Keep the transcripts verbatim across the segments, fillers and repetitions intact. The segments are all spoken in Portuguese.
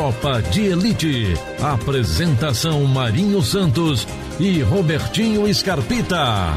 Tropa de Elite. Apresentação Marinho Santos e Robertinho Scarpita.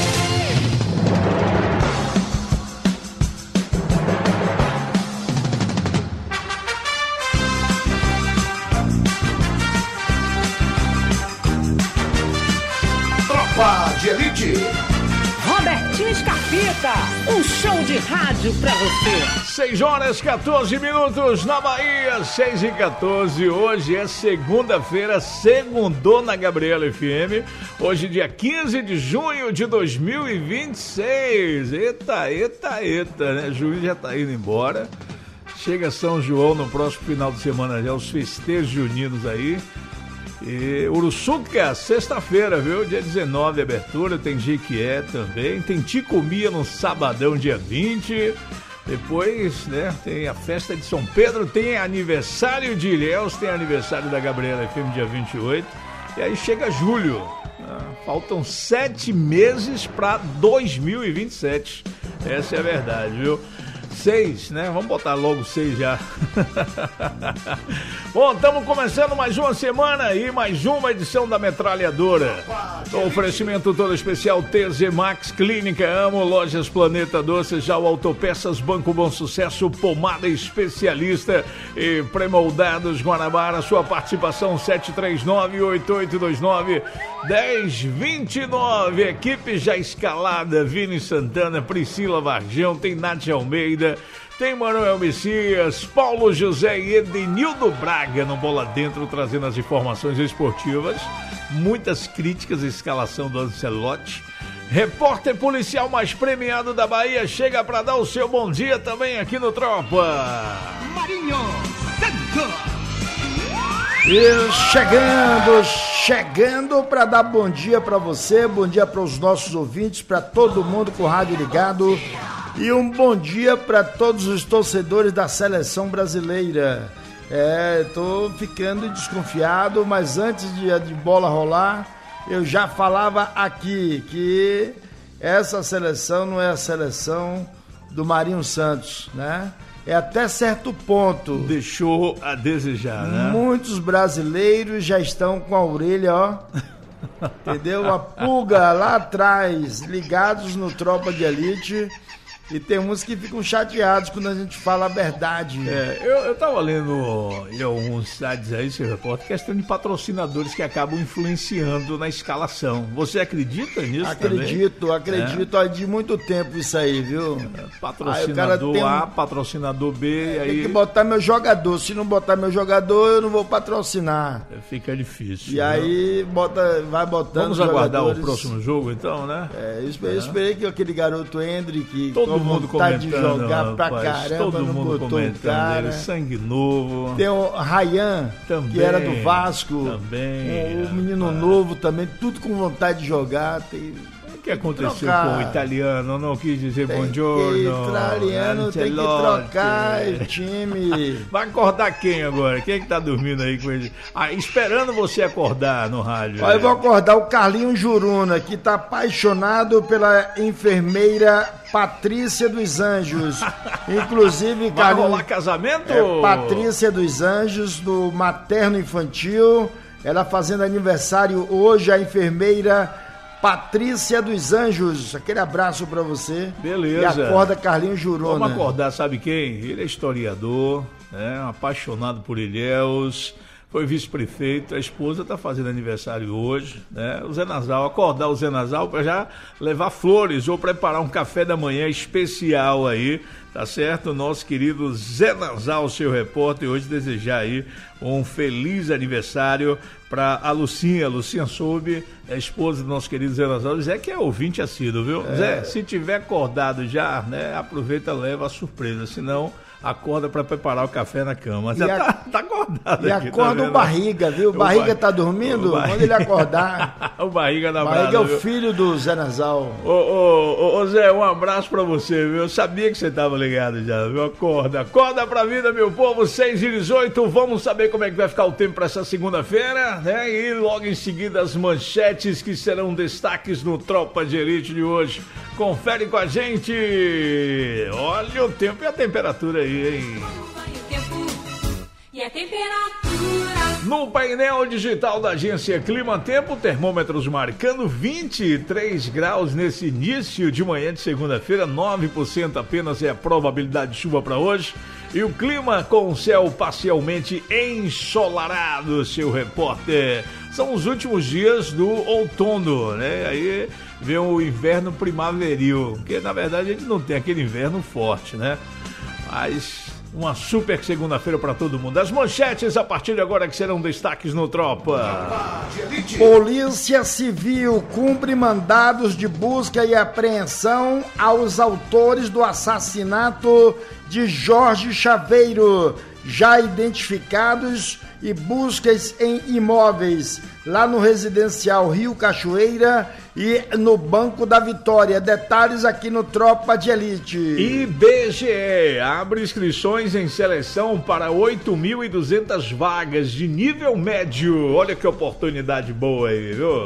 Tropa de Elite. Robertinho Scarpita, um show de rádio pra você. seis horas e quatorze minutos na Bahia, seis e quatorze. Hoje é segunda-feira, segundou na Gabriela F M. Hoje, dia quinze de junho de dois mil e vinte e seis. Eita, eita, eita, né? Junho já tá indo embora. Chega São João no próximo final de semana, já os festejos juninos aí. E Uruçuca, sexta-feira, viu? Dia dezenove, abertura, tem Jequié também, tem Ticumia no sabadão, dia vinte. Depois, né, tem a festa de São Pedro, tem aniversário de Ilhéus, tem aniversário da Gabriela F M, dia vinte e oito. E aí chega julho. Ah, faltam sete meses para dois mil e vinte e sete. Essa é a verdade, viu? Seis, né? Vamos botar logo seis já. Bom, estamos começando mais uma semana e mais uma edição da Metralhadora. O oferecimento todo especial T Z Max, Clínica Amo, Lojas Planeta Doce, já o Autopeças, Banco Bom Sucesso, Pomada Especialista e Premoldados Guanabara. Sua participação sete três nove, oito oito dois nove, um zero dois nove. Equipe já escalada, Vini Santana, Priscila Varjão, tem Nath Almeida, tem Manuel Messias, Paulo José e Edenildo Braga no Bola Dentro, trazendo as informações esportivas. Muitas críticas à escalação do Ancelotti. Repórter policial mais premiado da Bahia chega para dar o seu bom dia também aqui no Tropa. Marinho Santos. E chegando, chegando para dar bom dia para você, bom dia para os nossos ouvintes, para todo mundo com o rádio ligado. E um bom dia para todos os torcedores da seleção brasileira. É, tô ficando desconfiado, mas antes de, de bola rolar, eu já falava aqui que essa seleção não é a seleção do Marinho Santos, né? É até certo ponto. Deixou a desejar, né? Muitos brasileiros já estão com a orelha, ó. Entendeu? A pulga lá atrás, ligados no Tropa de Elite. E tem uns que ficam chateados quando a gente fala a verdade. É, eu, eu tava lendo em alguns sites aí, seu repórter, questão de patrocinadores que acabam influenciando na escalação. Você acredita nisso? Acredito, também? acredito. É. Há de muito tempo isso aí, viu? É, patrocinador aí A, um... patrocinador B, é, aí... Tem que botar meu jogador. Se não botar meu jogador, eu não vou patrocinar. Fica difícil. E né? aí bota, vai botando. Vamos aguardar jogadores. O próximo jogo, então, né? É, eu esperei, é. eu esperei que aquele garoto Hendrick, que todo mundo vontade de jogar rapaz, pra caramba, todo não mundo botou o cara. Ele, sangue novo. Tem o Ryan, também, que era do Vasco. Também. O, o menino é. novo também, tudo com vontade de jogar. Tem, o que aconteceu com o italiano? Não quis dizer tem buongiorno. O italiano Ancelotti. tem que trocar o time. Vai acordar quem agora? Quem é que tá dormindo aí com ele? Ah, esperando você acordar no rádio. Olha, eu vou acordar o Carlinho Juruna, que tá apaixonado pela enfermeira Patrícia dos Anjos. Inclusive, vai Carlinho, rolar casamento? É, Patrícia dos Anjos, do Materno Infantil. Ela fazendo aniversário hoje, a enfermeira Patrícia dos Anjos. Aquele abraço pra você. Beleza. E acorda Carlinho Juruna. Vamos acordar, sabe quem? Ele é historiador, né? Apaixonado por Ilhéus. Foi vice-prefeito, a esposa está fazendo aniversário hoje, né? O Zé Nasal, acordar o Zé Nasal para já levar flores ou preparar um café da manhã especial aí, tá certo? Nosso querido Zé Nasal, seu repórter, hoje desejar aí um feliz aniversário para a Lucinha. A Lucinha soube, a esposa do nosso querido Zé Nasal. Zé que é ouvinte assíduo, viu? É. Zé, se tiver acordado já, né, aproveita, leva a surpresa, senão acorda para preparar o café na cama. Já a... tá, tá acordado. E aqui, acorda tá o Barriga, viu? O Barriga bar... tá dormindo? Barriga... Quando ele acordar. O Barriga na Barriga brasa, é o viu? filho do Zé Nasal. Ô, ô, ô, ô, Zé, um abraço pra você, viu? Eu sabia que você tava ligado já, viu? Acorda, acorda pra vida, meu povo, seis e dezoito. Vamos saber como é que vai ficar o tempo pra essa segunda-feira, né? E logo em seguida as manchetes que serão destaques no Tropa de Elite de hoje. Confere com a gente. Olha o tempo e a temperatura aí, hein? E a temperatura No painel digital da agência Clima Tempo, termômetros marcando vinte e três graus nesse início de manhã de segunda-feira, nove por cento apenas é a probabilidade de chuva para hoje. E o clima com o céu parcialmente ensolarado, seu repórter. São os últimos dias do outono, né? Aí vem o inverno primaveril, porque na verdade a gente não tem aquele inverno forte, né? Mas uma super segunda-feira para todo mundo. As manchetes a partir de agora que serão destaques no Tropa. Polícia Civil cumpre mandados de busca e apreensão aos autores do assassinato de Jorge Chaveiro, já identificados, e buscas em imóveis lá no residencial Rio Cachoeira e no Banco da Vitória. Detalhes aqui no Tropa de Elite. I B G E abre inscrições em seleção para oito mil e duzentas vagas de nível médio. Olha que oportunidade boa aí, viu?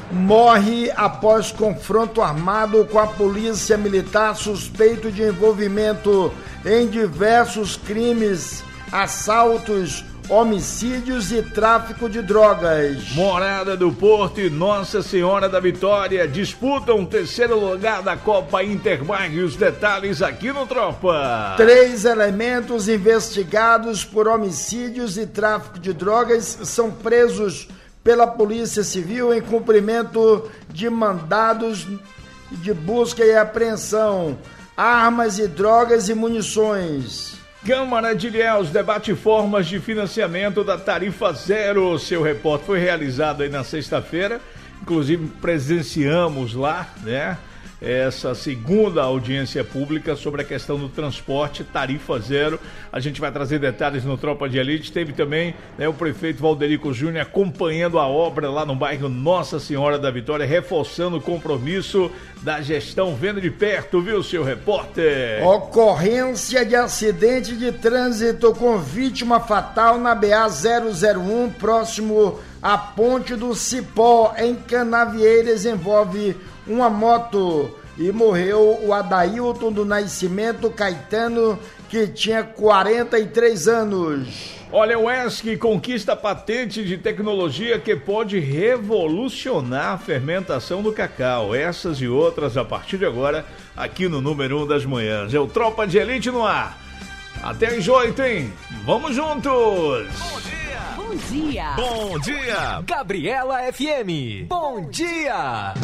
Morre após confronto armado com a polícia militar, suspeito de envolvimento em diversos crimes, assaltos, homicídios e tráfico de drogas. Morada do Porto e Nossa Senhora da Vitória disputam o terceiro lugar da Copa Intermag. Os detalhes aqui no Tropa. Três elementos investigados por homicídios e tráfico de drogas são presos pela Polícia Civil em cumprimento de mandados de busca e apreensão, armas e drogas e munições. Câmara de Ilhéus debate formas de financiamento da tarifa zero. Seu repórter foi realizado aí na sexta-feira, inclusive presenciamos lá, né, essa segunda audiência pública sobre a questão do transporte, tarifa zero. A gente vai trazer detalhes no Tropa de Elite. Teve também, né, o prefeito Valderico Júnior acompanhando a obra lá no bairro Nossa Senhora da Vitória, reforçando o compromisso da gestão, vendo de perto, viu, seu repórter? Ocorrência de acidente de trânsito com vítima fatal na B A zero zero um, próximo à Ponte do Cipó, em Canavieiras, envolve uma moto e morreu o Adailton do Nascimento Caetano, que tinha quarenta e três anos. Olha, o E S C conquista patente de tecnologia que pode revolucionar a fermentação do cacau. Essas e outras a partir de agora, aqui no número um das manhãs. É o Tropa de Elite no ar. Até às oito, hein? Vamos juntos! Bom dia! Bom dia! Bom dia! Gabriela F M. Bom dia!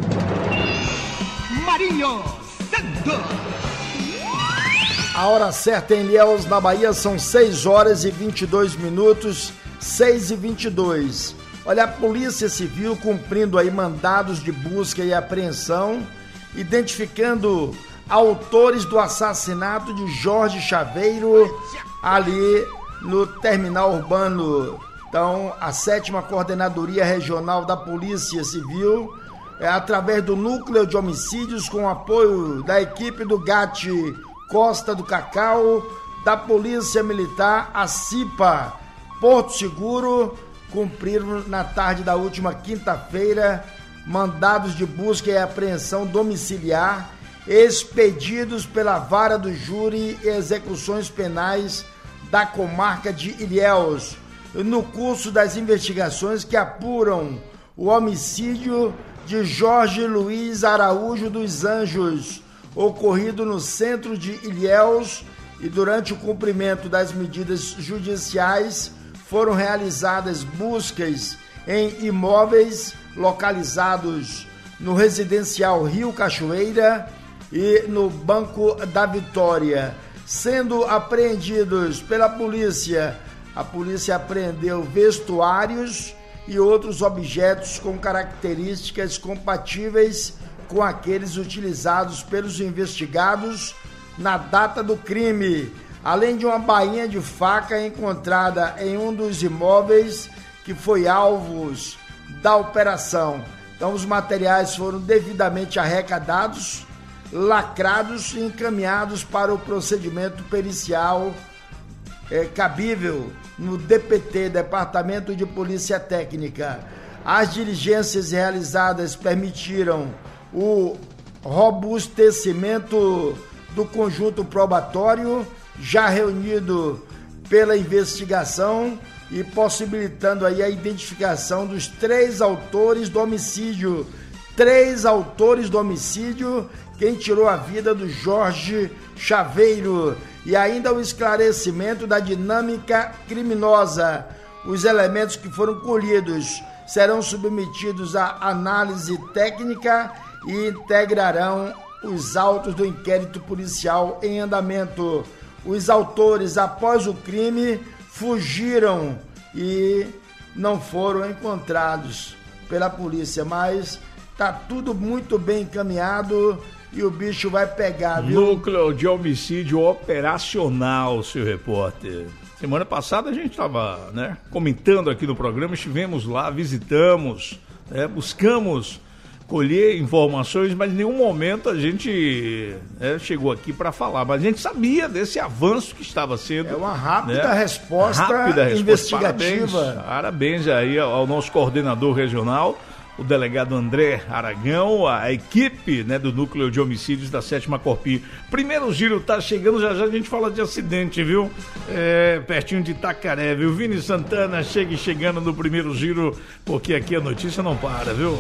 Marinho Santos. A hora certa em Ilhéus, na Bahia, são seis horas e vinte e dois minutos, seis e vinte e dois. Olha, a Polícia Civil cumprindo aí mandados de busca e apreensão, identificando autores do assassinato de Jorge Chaveiro ali no terminal urbano. Então, a sétima Coordenadoria Regional da Polícia Civil, é, através do Núcleo de Homicídios, com o apoio da equipe do G A T Costa do Cacau, da Polícia Militar, a CIPA Porto Seguro, cumpriram na tarde da última quinta-feira mandados de busca e apreensão domiciliar expedidos pela Vara do Júri e Execuções Penais da comarca de Ilhéus, no curso das investigações que apuram o homicídio de Jorge Luiz Araújo dos Anjos, ocorrido no centro de Ilhéus, e durante o cumprimento das medidas judiciais foram realizadas buscas em imóveis localizados no residencial Rio Cachoeira e no Banco da Vitória. Sendo apreendidos pela polícia, a polícia apreendeu vestuários e outros objetos com características compatíveis com aqueles utilizados pelos investigados na data do crime, além de uma bainha de faca encontrada em um dos imóveis que foi alvos da operação. Então, os materiais foram devidamente arrecadados, lacrados e encaminhados para o procedimento pericial é, cabível no D P T, Departamento de Polícia Técnica. As diligências realizadas permitiram o robustecimento do conjunto probatório, já reunido pela investigação e possibilitando aí a identificação dos três autores do homicídio. Três autores do homicídio, quem tirou a vida do Jorge Chaveiro. E ainda o esclarecimento da dinâmica criminosa. Os elementos que foram colhidos serão submetidos à análise técnica e integrarão os autos do inquérito policial em andamento. Os autores, após o crime, fugiram e não foram encontrados pela polícia, mas tá tudo muito bem encaminhado e o bicho vai pegar, viu? Núcleo de homicídio operacional, seu repórter. Semana passada a gente estava, né, comentando aqui no programa, estivemos lá, visitamos, né, buscamos colher informações, mas em nenhum momento a gente né, chegou aqui para falar. Mas a gente sabia desse avanço que estava sendo. É uma rápida né, resposta rápida resposta. investigativa. Parabéns, parabéns aí ao nosso coordenador regional, o delegado André Aragão, a equipe né, do Núcleo de Homicídios da sétima Corpi. Primeiro giro tá chegando, já já a gente fala de acidente, viu? É, pertinho de Itacaré, viu? Vini Santana chega chegando no primeiro giro, porque aqui a notícia não para, viu?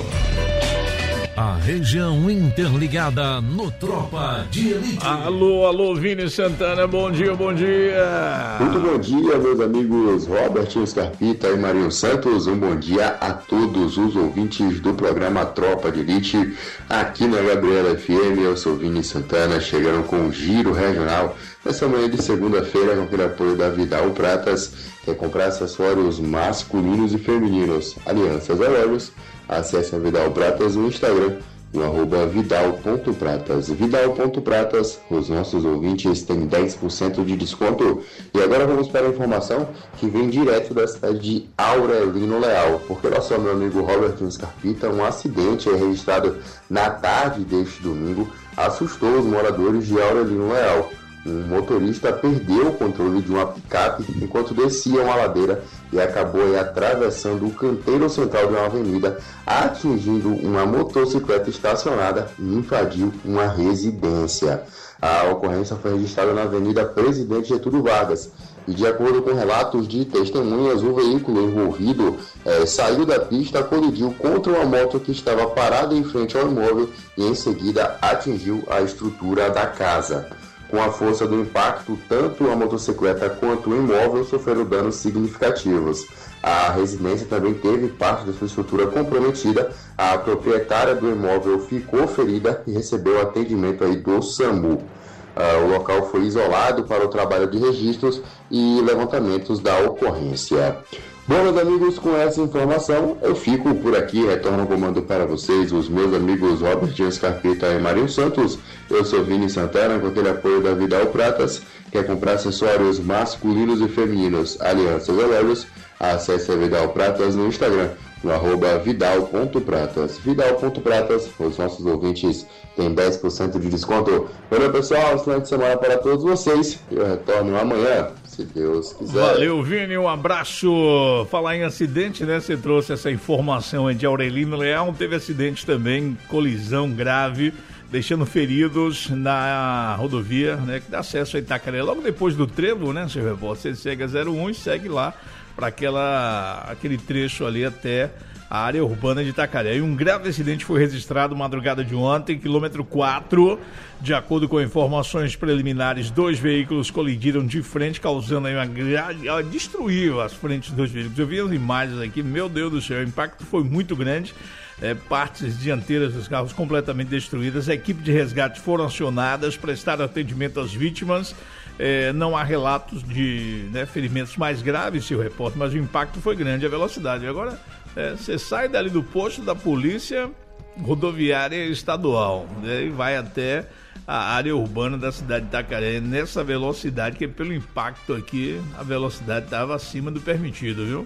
A região interligada no Tropa de Elite. Alô, alô, Vini Santana, bom dia, bom dia. Muito bom dia, meus amigos Robertinho Scarpita e Marinho Santos. Um bom dia a todos os ouvintes do programa Tropa de Elite, aqui na Gabriela F M. Eu sou Vini Santana, chegando com o Giro Regional nessa manhã de segunda-feira, com aquele apoio da Vidal Pratas. Quer comprar acessórios masculinos e femininos, alianças, relógios? Acesse a Vidal Pratas no Instagram, no arroba vidal ponto pratas. Vidal ponto pratas, os nossos ouvintes têm dez por cento de desconto. E agora vamos para a informação que vem direto da cidade de Aurelino Leal, porque nosso meu amigo Robertinho Scarpita, um acidente registrado na tarde deste domingo, assustou os moradores de Aurelino Leal. Um motorista perdeu o controle de uma picape enquanto descia uma ladeira e acabou aí atravessando o canteiro central de uma avenida, atingindo uma motocicleta estacionada e invadiu uma residência. A ocorrência foi registrada na Avenida Presidente Getúlio Vargas e, de acordo com relatos de testemunhas, o veículo envolvido eh, saiu da pista, colidiu contra uma moto que estava parada em frente ao imóvel e em seguida atingiu a estrutura da casa. Com a força do impacto, tanto a motocicleta quanto o imóvel sofreram danos significativos. A residência também teve parte da sua estrutura comprometida. A proprietária do imóvel ficou ferida e recebeu atendimento aí do SAMU. Uh, o local foi isolado para o trabalho de registros e levantamentos da ocorrência. Bom, meus amigos, com essa informação eu fico por aqui, retorno o comando para vocês, os meus amigos Robertinho Scarpita e Marinho Santos. Eu sou Vini Santana, com aquele apoio da Vidal Pratas. Quer comprar acessórios masculinos e femininos, alianças e relógios? Acesse a Vidal Pratas no Instagram, no arroba vidal ponto pratas. Vidal ponto pratas, os nossos ouvintes têm dez por cento de desconto. Valeu, pessoal, excelente semana para todos vocês. Eu retorno amanhã, se Deus quiser. Valeu, Vini, um abraço. Falar em acidente, né? Você trouxe essa informação aí de Aurelino Leal. Teve acidente também, colisão grave, deixando feridos na rodovia, né? Que dá acesso a Itacaré. Logo depois do trevo, né, seu repórter? Você segue a zero um e segue lá para aquela aquele trecho ali até a área urbana de Itacaré. E um grave acidente foi registrado madrugada de ontem, quilômetro quatro. De acordo com informações preliminares, dois veículos colidiram de frente, causando aí uma grande... destruiu as frentes dos veículos. Eu vi as imagens aqui, meu Deus do céu, o impacto foi muito grande. É, partes dianteiras dos carros completamente destruídas. A equipe de resgate foram acionadas, prestaram atendimento às vítimas. É, não há relatos de né, ferimentos mais graves, seu repórter, mas o impacto foi grande, a velocidade. Agora, você é, sai dali do posto da polícia rodoviária estadual, né, e vai até a área urbana da cidade de Itacaré nessa velocidade, que pelo impacto aqui, a velocidade estava acima do permitido, viu?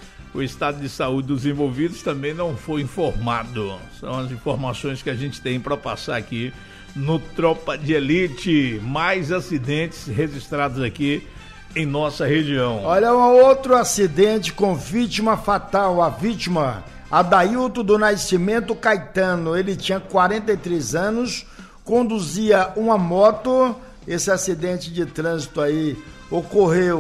O estado de saúde dos envolvidos também não foi informado. São as informações que a gente tem para passar aqui no Tropa de Elite. Mais acidentes registrados aqui em nossa região. Olha, um outro acidente com vítima fatal. A vítima, Adailton do Nascimento Caetano. Ele tinha quarenta e três anos, conduzia uma moto. Esse acidente de trânsito aí ocorreu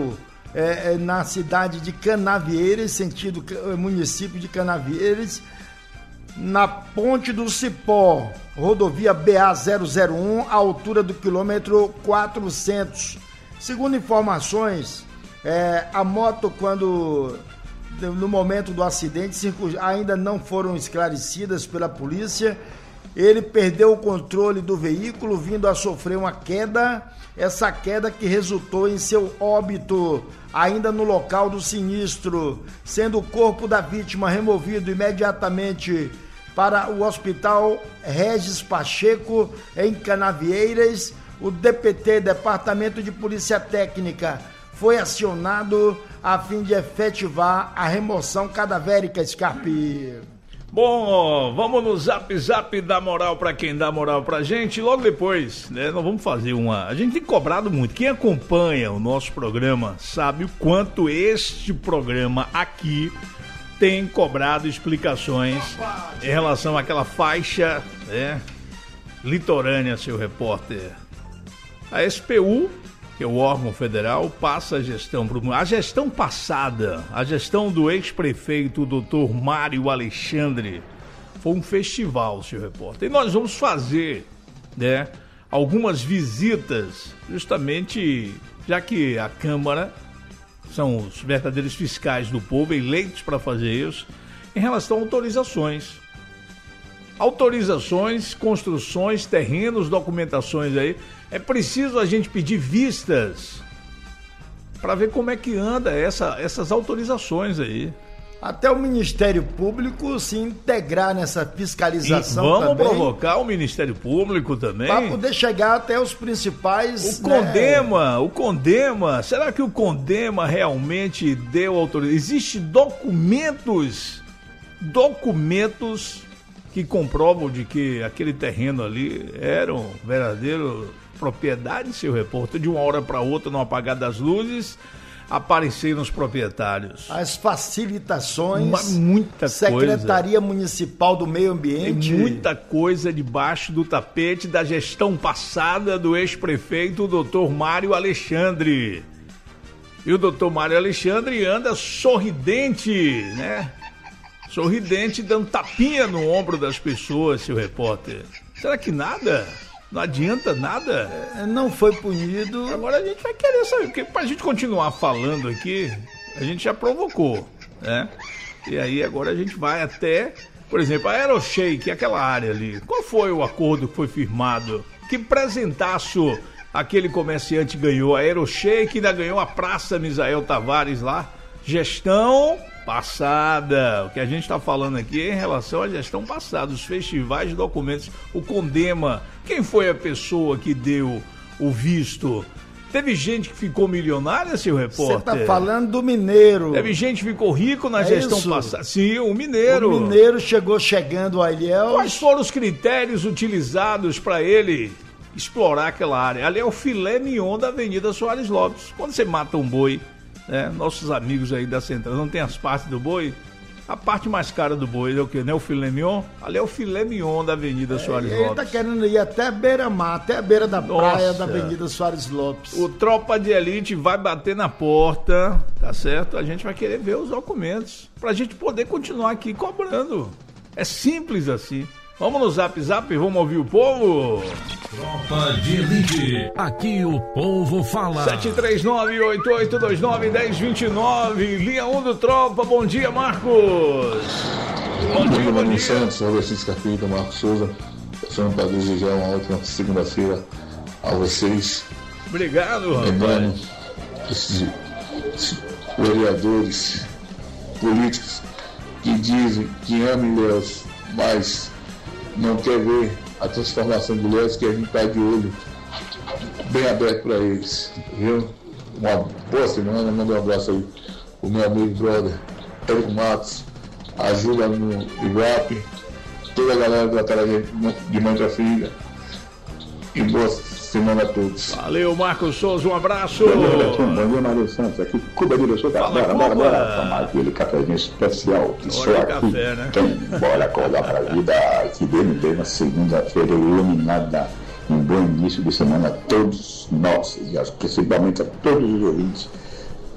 é, na cidade de Canavieiras, sentido município de Canavieiras, na Ponte do Cipó, rodovia B A zero zero um, à altura do quilômetro quatrocentos. Segundo informações, é, a moto, quando no momento do acidente, ainda não foram esclarecidas pela polícia. Ele perdeu o controle do veículo, vindo a sofrer uma queda, essa queda que resultou em seu óbito ainda no local do sinistro, sendo o corpo da vítima removido imediatamente para o Hospital Regis Pacheco, em Canavieiras. O D P T, Departamento de Polícia Técnica, foi acionado a fim de efetivar a remoção cadavérica, Scarpi. Bom, vamos no zap zap dar moral pra quem dá moral pra gente. Logo depois, né, nós vamos fazer uma... A gente tem cobrado muito. Quem acompanha o nosso programa sabe o quanto este programa aqui tem cobrado explicações em relação àquela faixa, né, litorânea, seu repórter. A S P U, que é o órgão federal, passa a gestão para a gestão passada, a gestão do ex-prefeito doutor Mário Alexandre, foi um festival, seu repórter. E nós vamos fazer, né, algumas visitas, justamente já que a Câmara são os verdadeiros fiscais do povo, eleitos para fazer isso, em relação a autorizações. Autorizações, construções, terrenos, documentações aí. É preciso a gente pedir vistas para ver como é que anda essa, essas autorizações aí. Até o Ministério Público se integrar nessa fiscalização. E vamos também, provocar o Ministério Público também. Para poder chegar até os principais... O Condema, né? o Condema, será que o Condema realmente deu autorização? Existem documentos, documentos que comprovam de que aquele terreno ali era um verdadeiro... propriedade, seu repórter, de uma hora para outra, no apagar das luzes, apareceram os proprietários. As facilitações, Uma, muita Secretaria coisa. Municipal do Meio Ambiente. Tem muita coisa debaixo do tapete da gestão passada do ex-prefeito doutor Mário Alexandre. E o doutor Mário Alexandre anda sorridente, né? Sorridente, dando tapinha no ombro das pessoas, seu repórter. Será que nada? Não adianta nada? É, não foi punido. Agora a gente vai querer saber, porque pra gente continuar falando aqui, a gente já provocou, né? E aí agora a gente vai até, por exemplo, a Aeroshake, aquela área ali. Qual foi o acordo que foi firmado? Que presentaço aquele comerciante ganhou? A Aeroshake ainda ganhou a Praça Misael Tavares lá. Gestão passada. O que a gente está falando aqui é em relação à gestão passada, os festivais de documentos, o Condema. Quem foi a pessoa que deu o visto? Teve gente que ficou milionária, seu repórter? Você está falando do Mineiro. Teve gente que ficou rico na é gestão isso? passada. Sim, o Mineiro. O Mineiro chegou chegando a Ilhéus. Quais foram os critérios utilizados para ele explorar aquela área? Ali é o filé mignon da Avenida Soares Lopes. Quando você mata um boi, né, nossos amigos aí da Central não tem as partes do boi? A parte mais cara do boi é o que? Não é o filé mignon? Ali é o filé mignon da Avenida Soares é, Lopes. Ele tá querendo ir até a beira-mar, até a beira da Nossa. praia da Avenida Soares Lopes. O Tropa de Elite vai bater na porta, tá certo? A gente vai querer ver os documentos, pra gente poder continuar aqui cobrando. É simples assim. Vamos no Zap Zap, vamos ouvir o povo? Tropa de Elite, aqui o povo fala. sete três nove, oito oito dois nove, um zero dois nove, linha um do Tropa, bom dia, Marcos. Bom dia, bom dia. Santos, Roberto Scarpita, Marcos Souza. Só para desejar uma ótima segunda-feira a vocês. Obrigado, rapaz. Lembrando, esses, esses vereadores políticos que dizem que amam Ilhéus, mas não quer ver a transformação de Ilhéus, que a gente está de olho bem aberto para eles, viu? Uma boa semana, manda um abraço aí o meu amigo brother Érico Matos, ajuda no Iguape, toda a galera da cara de mãe pra filha, e boa semana a todos. Valeu, Marcos Souza, um abraço. Bom dia, Mário Santos, aqui Cuba de Leixo, bora, bora, bora, bora tomar aquele cafezinho especial que só aqui, café, né? Então bora acordar pra vida, que dê no bem na segunda-feira iluminada, um bom início de semana a todos nós, e principalmente a todos os ouvintes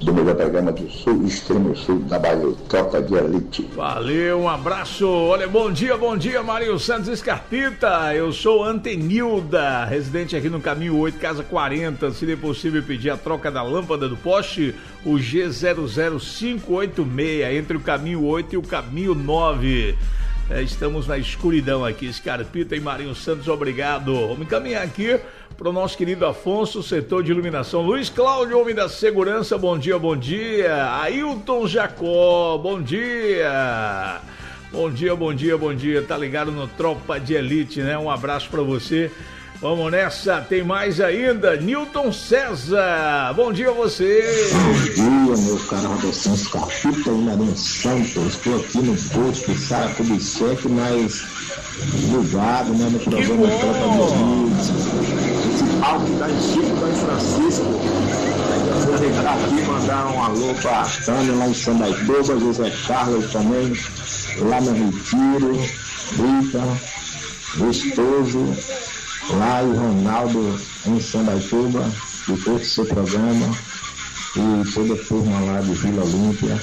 do melhor programa do sul, extremo sul da Bahia, Tropa de Elite. Valeu, um abraço. Olha, bom dia, bom dia, Marinho Santos Escarpita. Eu sou Antenilda, residente aqui no Caminho oito, Casa quarenta. Seria possível pedir a troca da lâmpada do poste, o G zero zero cinco oito seis, entre o Caminho oito e o Caminho nove. É, estamos na escuridão aqui, Escarpita e Marinho Santos, obrigado. Vamos encaminhar aqui para o nosso querido Afonso, setor de iluminação. Luiz Cláudio, homem da segurança, bom dia, bom dia. Ailton Jacó, bom dia. Bom dia, bom dia, bom dia. Tá ligado no Tropa de Elite, né? Um abraço para você. Vamos nessa, tem mais ainda. Newton César, bom dia a você. Bom dia, meu caro Roberto Escarpita e Marinho Santos. Estou aqui no posto Sara Kubitschek, mas ligado, né, no programa Tropa de Elite. Esse palco da Chico da Francisco. Vou aproveitar aqui e mandar um alô para a Tânia lá em Sandaituba, José Carlos também, lá no Retiro, Rita, Gostoso. Lá e Ronaldo em Sandaituba, de todo o seu programa, e toda a turma lá de Vila Olímpia,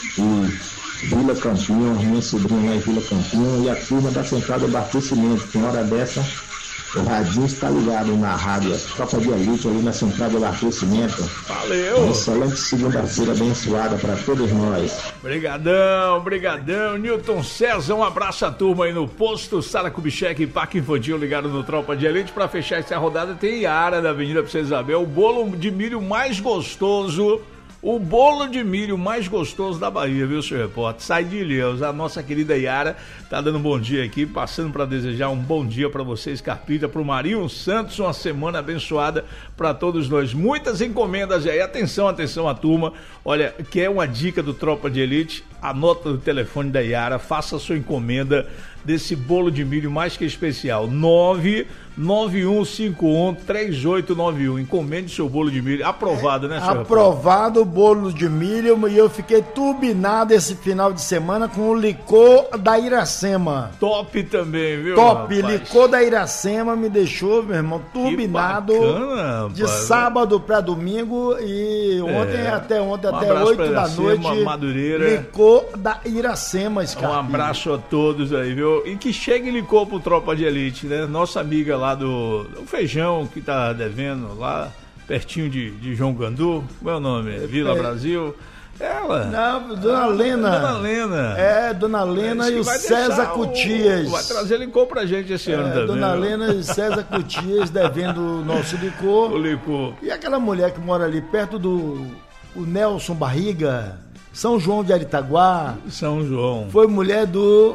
e Vila Campinho, minha sobrinha lá em Vila Campinho, e a turma da Central de Abastecimento, que na hora dessa, o radinho está ligado na rádio, Tropa de Elite ali na Central de Abastecimento. Valeu! Uma excelente segunda-feira abençoada para todos nós. Brigadão, brigadão, Newton César, um abraço à turma aí no posto Sara Kubitschek e Parque Infantil ligado no Tropa de Elite. Para fechar essa rodada tem Yara da Avenida Princesa Isabel, o bolo de milho mais gostoso, o bolo de milho mais gostoso da Bahia, viu, seu repórter? Sai de Ilhéus, a nossa querida Yara tá dando um bom dia aqui, passando para desejar um bom dia para vocês, Carpita, pro Marinho Santos, uma semana abençoada para todos nós. Muitas encomendas aí, atenção, atenção a turma, olha, quer uma dica do Tropa de Elite? Anota o telefone da Yara, faça a sua encomenda desse bolo de milho mais que especial, nove nove um cinco um três oito nove um, encomende seu bolo de milho, aprovado, né, senhor? Aprovado o bolo de milho, e eu fiquei turbinado esse final de semana com o licor da Iracema. Top também, viu, Top, rapaz? licor da Iracema me deixou, meu irmão, turbinado. Que bacana, de rapaz. Sábado pra domingo e ontem, É. até ontem, Um até abraço oito pra da Iracema, noite, Madureira. licor da Iracema, Um Scarpinho. abraço a todos aí, viu? E que chegue licor pro Tropa de Elite, né? Nossa amiga lá do, do Feijão, que tá devendo lá, pertinho de, de João Gandu, como é o nome? Vila É. Brasil. Ela. Não, Dona Lena. Dona Lena. É, Dona Lena Diz que e o vai César deixar o- Cutias. Vai trazer licor pra gente esse ano É, também. Dona viu? Lena e César Cutias devendo o nosso licor. O licor. E aquela mulher que mora ali perto do o Nelson Barriga, São João de Aritaguá, São João. foi mulher do...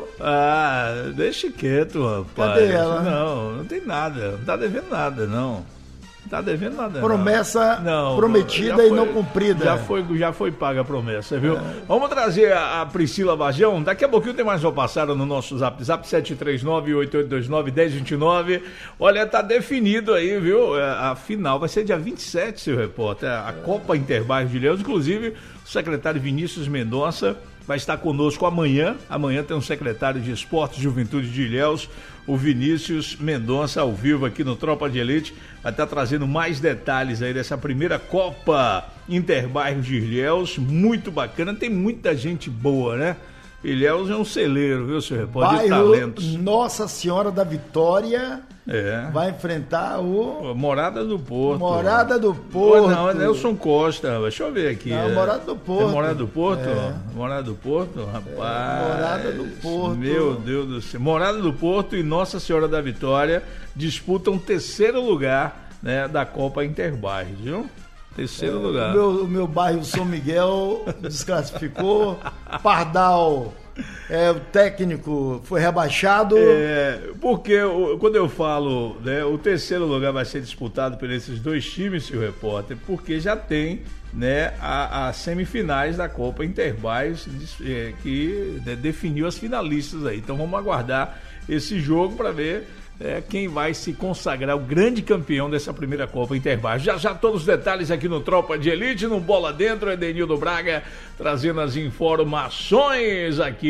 Ah, deixa quieto, rapaz. Cadê ela? Não, não tem nada. Não tá devendo nada, não. Não tá devendo nada, Promessa não. prometida já e não cumprida. Já foi, já foi paga a promessa, viu? É. Vamos trazer a, a Priscila Vajão. Daqui a pouquinho tem mais uma passada no nosso zap. Zap sete três nove, oito oito dois nove, um zero dois nove. Olha, tá definido aí, viu? A final vai ser dia vinte e sete, seu repórter. A Copa Interbairros de Ilhéus. Inclusive, o secretário Vinícius Mendonça vai estar conosco amanhã. Amanhã tem um secretário de Esportes e Juventude de Ilhéus, o Vinícius Mendonça, ao vivo aqui no Tropa de Elite. Vai estar trazendo mais detalhes aí dessa primeira Copa Interbairros de Ilhéus. Muito bacana, tem muita gente boa, né? Ilhéus é um celeiro, viu, seu repórter? De Bairro talentos. Nossa Senhora da Vitória É. vai enfrentar o... Morada do Porto. Morada do Pô, Porto. não, é Nelson Costa. Deixa eu ver aqui. Não, é... Morada do Porto. É Morada do Porto? É. Morada do Porto? Rapaz. Morada do Porto. Meu Deus do céu. Morada do Porto e Nossa Senhora da Vitória disputam terceiro lugar, né, da Copa Interbairros, viu? Terceiro O lugar. meu, o meu bairro São Miguel desclassificou. Pardal, é, o técnico foi rebaixado. É, porque o- quando eu falo, né, o terceiro lugar vai ser disputado por esses dois times, seu repórter, porque já tem, né, a- as semifinais da Copa Interbairros, é, que, né, definiu as finalistas aí. Então vamos aguardar esse jogo para ver, é, quem vai se consagrar o grande campeão dessa primeira Copa Interbairros. Já já todos os detalhes aqui no Tropa de Elite, no Bola Dentro, Edenildo Braga trazendo as informações aqui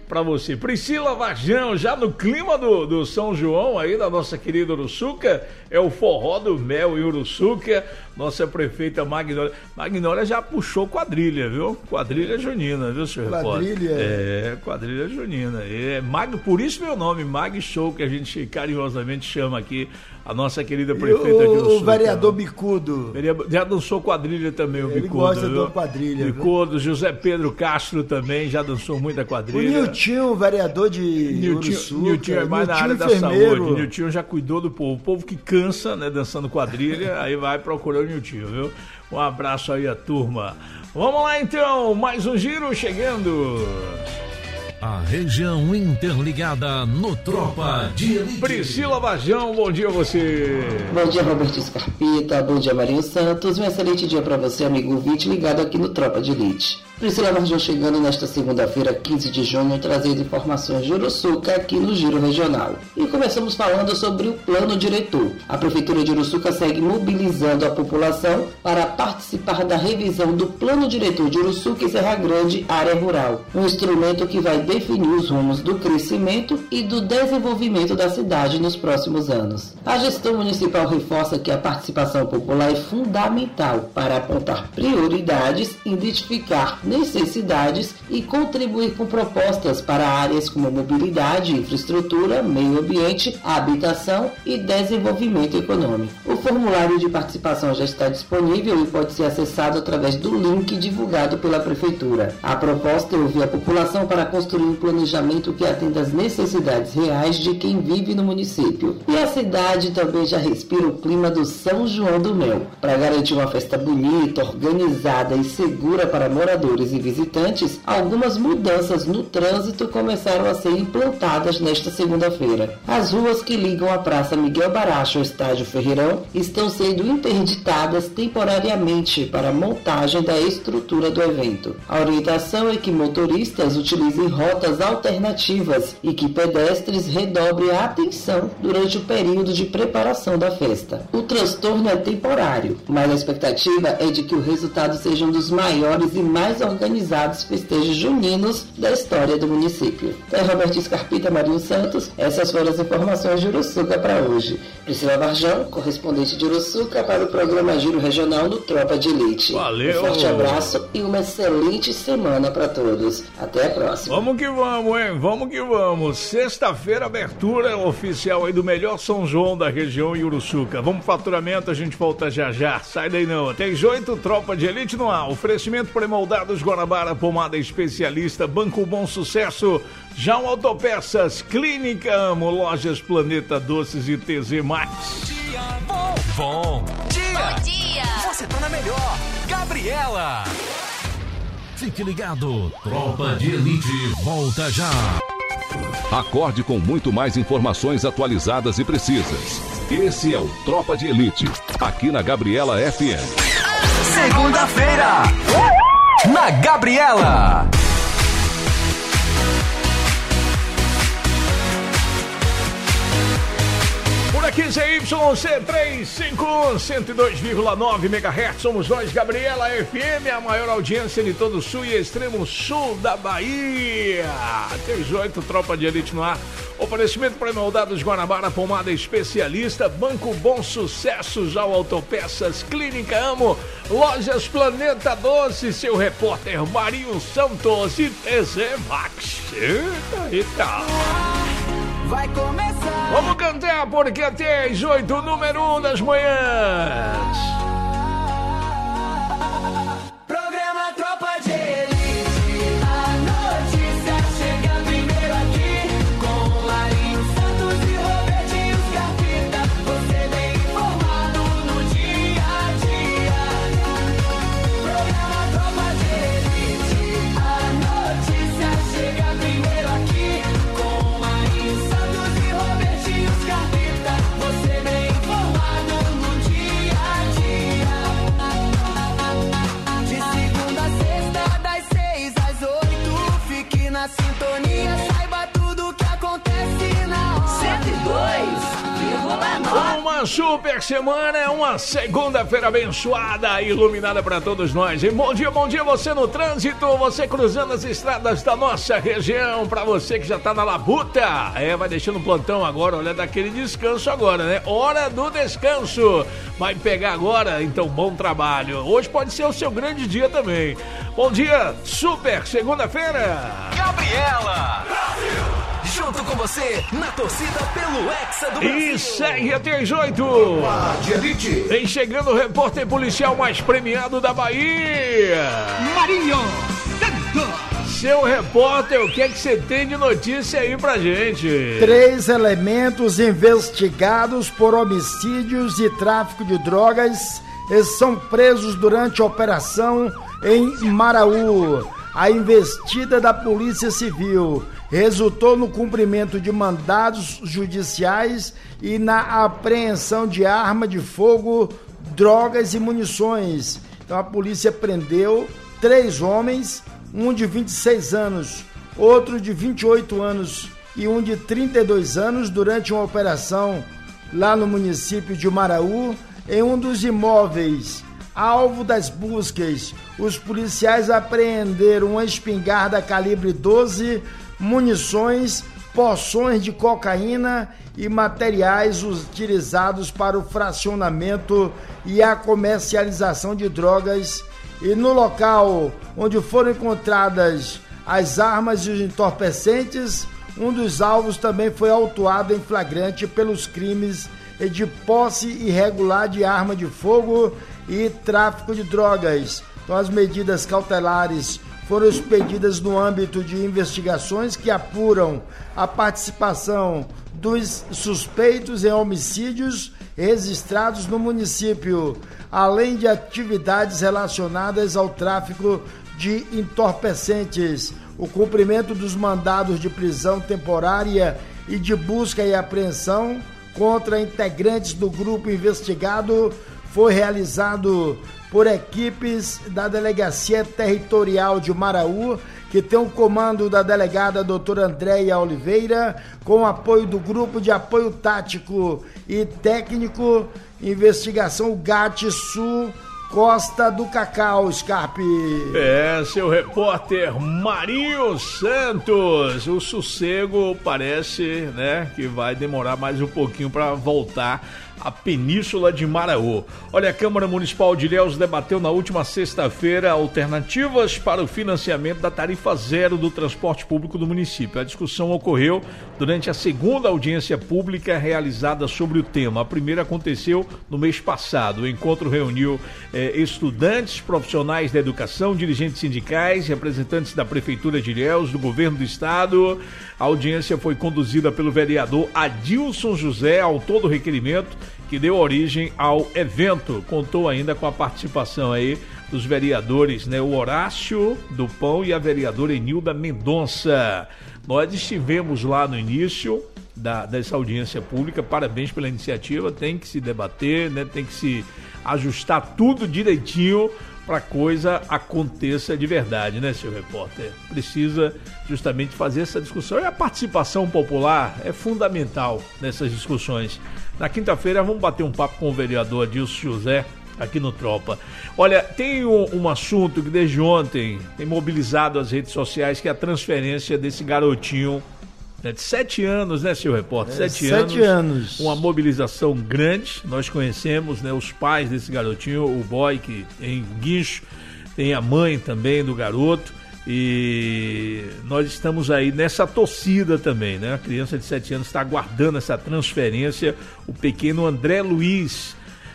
pra você. Priscila Varjão, já no clima do, do São João aí, da nossa querida Uruçuca, é o forró do mel em Uruçuca, nossa prefeita Magnólia. Magnólia já puxou quadrilha, viu? Quadrilha junina, viu, senhor repórter? Quadrilha? É, quadrilha junina. É, Mag, por isso meu nome, Mag Show, que a gente carinhosamente chama aqui a nossa querida prefeita o, de Uruçuca. O vereador Bicudo. Já dançou quadrilha também, o Ele Bicudo. gosta viu? de quadrilha. Bicudo, viu? José Pedro Castro também já dançou muita quadrilha. O Niltinho, vereador de Niltinho, Uruçuca. Niltinho é mais na área da saúde. Niltinho já cuidou do povo. O povo que cansa, né, dançando quadrilha, aí vai procurar o Niltinho, viu? Um abraço aí a turma. Vamos lá então, mais um giro chegando. A região interligada no Tropa de Elite. Priscila Varjão, bom dia a você. Bom dia, Roberto Scarpita. Bom dia, Marinho Santos. Um excelente dia para você, amigo ouvinte, ligado aqui no Tropa de Elite. Priscila Varjão chegando nesta segunda-feira, quinze de junho, trazendo informações de Uruçuca aqui no Giro Regional. E começamos falando sobre o plano diretor. A Prefeitura de Uruçuca segue mobilizando a população para participar da revisão do plano diretor de Uruçuca e Serra Grande, área rural. Um instrumento que vai definir os rumos do crescimento e do desenvolvimento da cidade nos próximos anos. A gestão municipal reforça que a participação popular é fundamental para apontar prioridades, identificar necessidades e contribuir com propostas para áreas como mobilidade, infraestrutura, meio ambiente, habitação e desenvolvimento econômico. O formulário de participação já está disponível e pode ser acessado através do link divulgado pela Prefeitura. A proposta é ouvir a população para construir um planejamento que atenda às necessidades reais de quem vive no município. E a cidade também já respira o clima do São João do Mel. Para garantir uma festa bonita, organizada e segura para moradores e visitantes, algumas mudanças no trânsito começaram a ser implantadas nesta segunda-feira. As ruas que ligam a Praça Miguel Baracho ao Estádio Ferreirão estão sendo interditadas temporariamente para a montagem da estrutura do evento. A orientação é que motoristas utilizem rotas alternativas e que pedestres redobrem a atenção durante o período de preparação da festa. O transtorno é temporário, mas a expectativa é de que o resultado seja um dos maiores e mais organizados festejos juninos da história do município. É Roberto Scarpita, Marinho Santos. Essas foram as informações de Uruçuca para hoje. Priscila Varjão, correspondente de Uruçuca para o programa Giro Regional no Tropa de Elite. Valeu! Um forte abraço e uma excelente semana para todos. Até a próxima. Vamos que vamos, hein? Vamos que vamos. Sexta-feira, abertura oficial aí do melhor São João da região em Uruçuca. Vamos pro faturamento, a gente volta já já. Sai daí não. Tem oito Tropa de Elite no ar. Oferecimento pré-moldados Guanabara, pomada especialista, Banco Bom Sucesso, Já um Autopeças, Clínica Amo, Lojas Planeta Doces e T Z Max. Bom dia, bom, bom dia. Bom dia. Você tá na melhor. Gabriela. Fique ligado, Tropa de Elite volta já. Acorde com muito mais informações atualizadas e precisas. Esse é o Tropa de Elite, aqui na Gabriela F M. Segunda-feira, na Gabriela. Por aqui, Z Y C trezentos e cinquenta e um, cento e dois vírgula nove megahertz, somos nós, Gabriela F M, a maior audiência de todo o sul e extremo sul da Bahia. Tem oito Tropa de Elite no ar. Oferecimento pré-moldados Guanabara, pomada especialista, Banco Bom Sucesso, Já o Autopeças, Clínica Amo, Lojas Planeta Doce, seu repórter Marinho Santos e T Z Max. Eita, eita. Vai começar. Vamos cantar porque tem oito número um das manhãs. Programa Tropa de Elite. A notícia chega primeiro aqui com Marinho Santos e Robertinho Scarpita. Você bem informado no dia a dia. Programa Tropa de Elite. A notícia chega primeiro aqui com Marinho Santos e Robertinho Scarpita. Você bem informado no dia a dia. De segunda a sexta, das seis às oito. Fique na sintonia, saiba tudo que acontece na hora. cento e dois vírgula nove. Uma uma super semana, uma segunda-feira abençoada, iluminada para todos nós. E bom dia, bom dia você no trânsito, você cruzando as estradas da nossa região, para você que já tá na labuta. É, vai deixando o plantão agora, olha, daquele descanso agora, né? Hora do descanso. Vai pegar agora, então bom trabalho. Hoje pode ser o seu grande dia também. Bom dia, super segunda-feira. Gabriela! Brasil! Junto com você, na torcida pelo Hexa do Brasil. E segue até as oito. Vem chegando o repórter policial mais premiado da Bahia. Marinho Santos. Seu repórter, o que é que você tem de notícia aí pra gente? Três elementos investigados por homicídios e tráfico de drogas são presos durante a operação em Maraú. A investida da Polícia Civil resultou no cumprimento de mandados judiciais e na apreensão de arma de fogo, drogas e munições. Então a polícia prendeu três homens, um de vinte e seis anos, outro de vinte e oito anos e um de trinta e dois anos durante uma operação lá no município de Maraú, em um dos imóveis. Alvo das buscas, os policiais apreenderam uma espingarda calibre doze, munições, porções de cocaína e materiais utilizados para o fracionamento e a comercialização de drogas. E no local onde foram encontradas as armas e os entorpecentes, um dos alvos também foi autuado em flagrante pelos crimes de posse irregular de arma de fogo e tráfico de drogas. Então as medidas cautelares foram expedidas no âmbito de investigações que apuram a participação dos suspeitos em homicídios registrados no município, além de atividades relacionadas ao tráfico de entorpecentes. O cumprimento dos mandados de prisão temporária e de busca e apreensão contra integrantes do grupo investigado foi realizado por equipes da Delegacia Territorial de Maraú, que tem o comando da delegada doutora Andréia Oliveira, com apoio do Grupo de Apoio Tático e Técnico, investigação G A T Sul, Costa do Cacau, Scarpe. É, seu repórter Marinho Santos. O sossego parece, né, que vai demorar mais um pouquinho para voltar à Península de Maraú. Olha, a Câmara Municipal de Ilhéus debateu na última sexta-feira alternativas para o financiamento da tarifa zero do transporte público do município. A discussão ocorreu durante a segunda audiência pública realizada sobre o tema. A primeira aconteceu no mês passado. O encontro reuniu eh, estudantes, profissionais da educação, dirigentes sindicais, representantes da Prefeitura de Ilhéus, do Governo do Estado. A audiência foi conduzida pelo vereador Adilson José, autor do requerimento, que deu origem ao evento. Contou ainda com a participação aí dos vereadores, né, o Horácio do Pão e a vereadora Enilda Mendonça. Nós estivemos lá no início da, dessa audiência pública. Parabéns pela iniciativa. Tem que se debater, né, tem que se ajustar tudo direitinho para a coisa aconteça de verdade, né, seu repórter? Precisa justamente fazer essa discussão, e a participação popular é fundamental nessas discussões. Na quinta-feira vamos bater um papo com o vereador Adilson José aqui no Tropa. Olha, tem um, um assunto que desde ontem tem mobilizado as redes sociais, que é a transferência desse garotinho, né, de sete anos, né, seu repórter? É, sete, sete anos. anos. Uma mobilização grande. Nós conhecemos, né, os pais desse garotinho, o boy que tem guincho, tem a mãe também do garoto. E nós estamos aí nessa torcida também, né? A criança de sete anos está aguardando essa transferência, o pequeno André Luiz.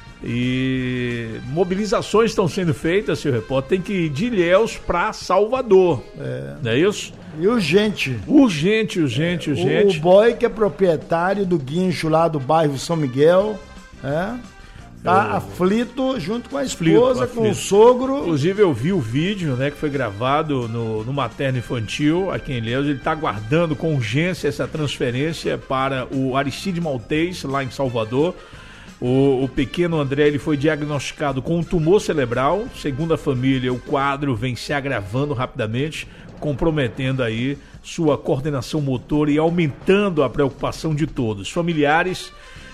E mobilizações estão sendo feitas, seu repórter, tem que ir de Ilhéus para Salvador, é. Não é isso? E urgente. Urgente, urgente, urgente. O boy que é proprietário do guincho lá do bairro São Miguel, é, tá eu... aflito junto com a esposa, aflito, com aflito. o sogro. Inclusive eu vi o vídeo, né, que foi gravado no, no materno infantil aqui em Ilhéus. Ele está aguardando com urgência essa transferência para o Aristide Maltês, lá em Salvador. O, o pequeno André, ele foi diagnosticado com um tumor cerebral. Segundo a família, o quadro vem se agravando rapidamente, comprometendo aí sua coordenação motora e aumentando a preocupação de todos. Familiares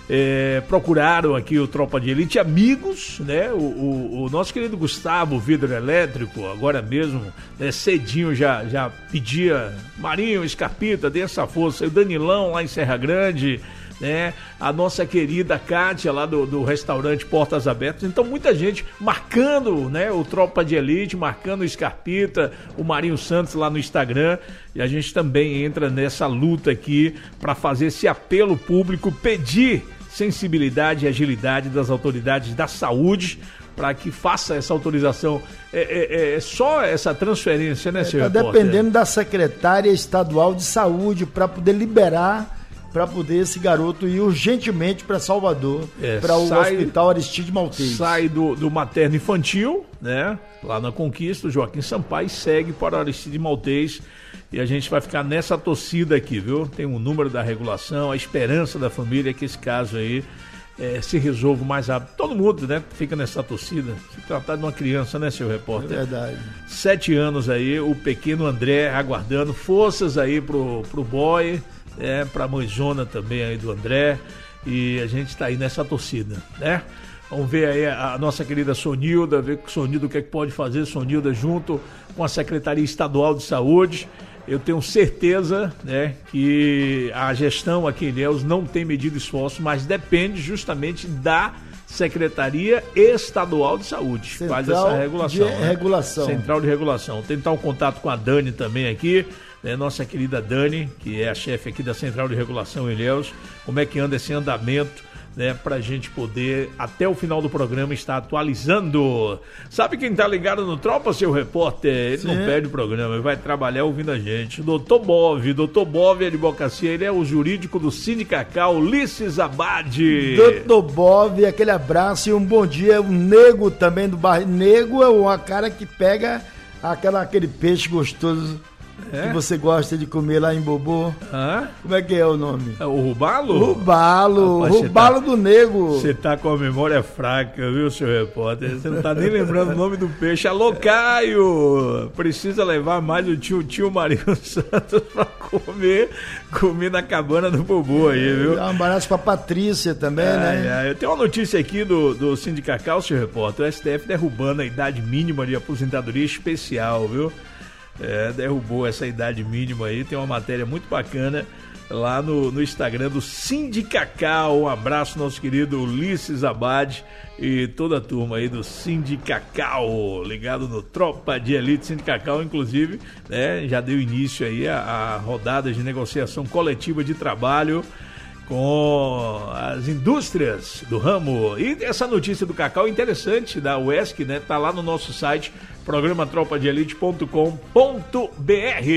é, procuraram aqui o Tropa de Elite, amigos, né? O, o, o nosso querido Gustavo, vidro elétrico, agora mesmo, né, cedinho já, já pedia, Marinho, Scarpita, dê essa força, o Danilão lá em Serra Grande, né? A nossa querida Kátia lá do, do restaurante Portas Abertas. Então muita gente marcando, né, o Tropa de Elite, marcando o Scarpita, o Marinho Santos lá no Instagram, e a gente também entra nessa luta aqui para fazer esse apelo público, pedir sensibilidade e agilidade das autoridades da saúde para que faça essa autorização. É, é, é só essa transferência, né, senhor Está repórter? dependendo da secretária estadual de saúde para poder liberar, para poder esse garoto ir urgentemente para Salvador, é, para o sai, Hospital Aristide Maltês. Sai do, do materno infantil, né, lá na Conquista, o Joaquim Sampaio, e segue para o Aristide Maltês. E a gente vai ficar nessa torcida aqui, viu? Tem um número da regulação, a esperança da família é que esse caso aí é, se resolva o mais rápido. Todo mundo, né, fica nessa torcida. Se tratar de uma criança, né, senhor repórter? É verdade. Sete anos aí, o pequeno André aguardando forças aí pro, pro boy, é, pra mãezona também aí do André. E a gente tá aí nessa torcida, né? Vamos ver aí a nossa querida Sonilda, ver que Sonilda o que é que pode fazer, Sonilda junto com a Secretaria Estadual de Saúde. Eu tenho certeza, né, que a gestão aqui em Ilhéus não tem medido esforço, mas depende justamente da Secretaria Estadual de Saúde. Central faz essa regulação. De né? regulação. Central de regulação. Tentar um contato com a Dani também aqui, né, nossa querida Dani, que é a chefe aqui da Central de Regulação em Ilhéus. Como é que anda esse andamento, né, pra gente poder, até o final do programa, estar atualizando. Sabe quem tá ligado no Tropa, seu repórter? Ele Sim. não perde o programa, ele vai trabalhar ouvindo a gente. doutor Bove, doutor Bove Advocacia, ele é o jurídico do Sindicacau, Ulisses Abade. doutor Bove, aquele abraço e um bom dia. O Nego também do bairro. Nego é uma cara que pega aquela, aquele peixe gostoso. É? Que você gosta de comer lá em Bobô. Hã? Como é que é o nome? É o Rubalo? Rubalo, Rapaz, Rubalo tá, do Nego. Você tá com a memória fraca, viu, senhor repórter? Você não tá nem lembrando o nome do peixe. Alô, Caio! Precisa levar mais o tio, tio Marinho Santos pra comer, comer na cabana do Bobô aí, viu? Dá um abraço pra Patrícia também, ai, né? Ai, eu tenho uma notícia aqui do, do Sindicacau, senhor repórter. O S T F derrubando a idade mínima de aposentadoria especial, viu? É, derrubou essa idade mínima aí, tem uma matéria muito bacana lá no, no Instagram do Sindicacau. Um abraço, nosso querido Ulisses Abade e toda a turma aí do Sindicacau, ligado no Tropa de Elite. Sindicacau, inclusive, né, já deu início aí a, a rodada de negociação coletiva de trabalho com as indústrias do ramo. E essa notícia do cacau é interessante, da U E S C, né? Tá lá no nosso site, programa tropa de elite ponto com ponto b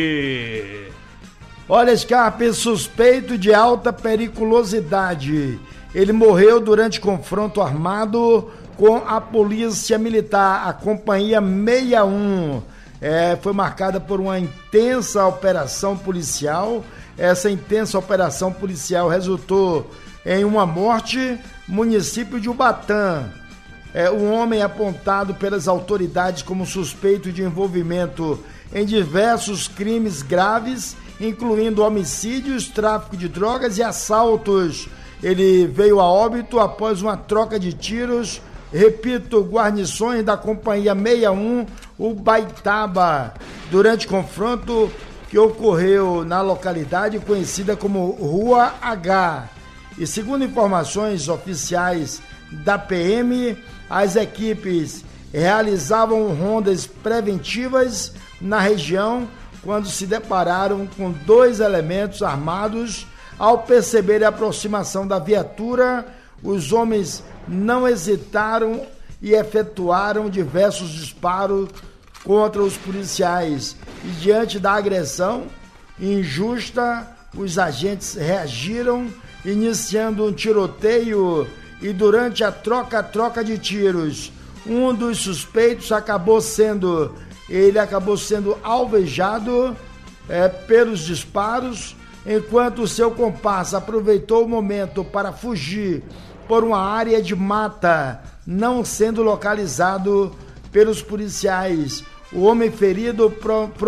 r. Olha, Scarpe, suspeito de alta periculosidade. Ele morreu durante confronto armado com a polícia militar, a companhia sessenta e um. É, foi marcada por uma intensa operação policial. Essa intensa operação policial resultou em uma morte no município de Ubatã. É, um homem apontado pelas autoridades como suspeito de envolvimento em diversos crimes graves, incluindo homicídios, tráfico de drogas e assaltos. Ele veio a óbito após uma troca de tiros, repito, guarnições da companhia sessenta e um, Ubaitaba, durante confronto que ocorreu na localidade conhecida como Rua H. E segundo informações oficiais da P M, as equipes realizavam rondas preventivas na região quando se depararam com dois elementos armados. Ao perceber a aproximação da viatura, os homens não hesitaram e efetuaram diversos disparos contra os policiais. E diante da agressão injusta, os agentes reagiram, iniciando um tiroteio, e durante a troca-troca de tiros, um dos suspeitos acabou sendo, ele acabou sendo alvejado é, pelos disparos, enquanto o seu comparsa aproveitou o momento para fugir por uma área de mata, não sendo localizado pelos policiais. O homem ferido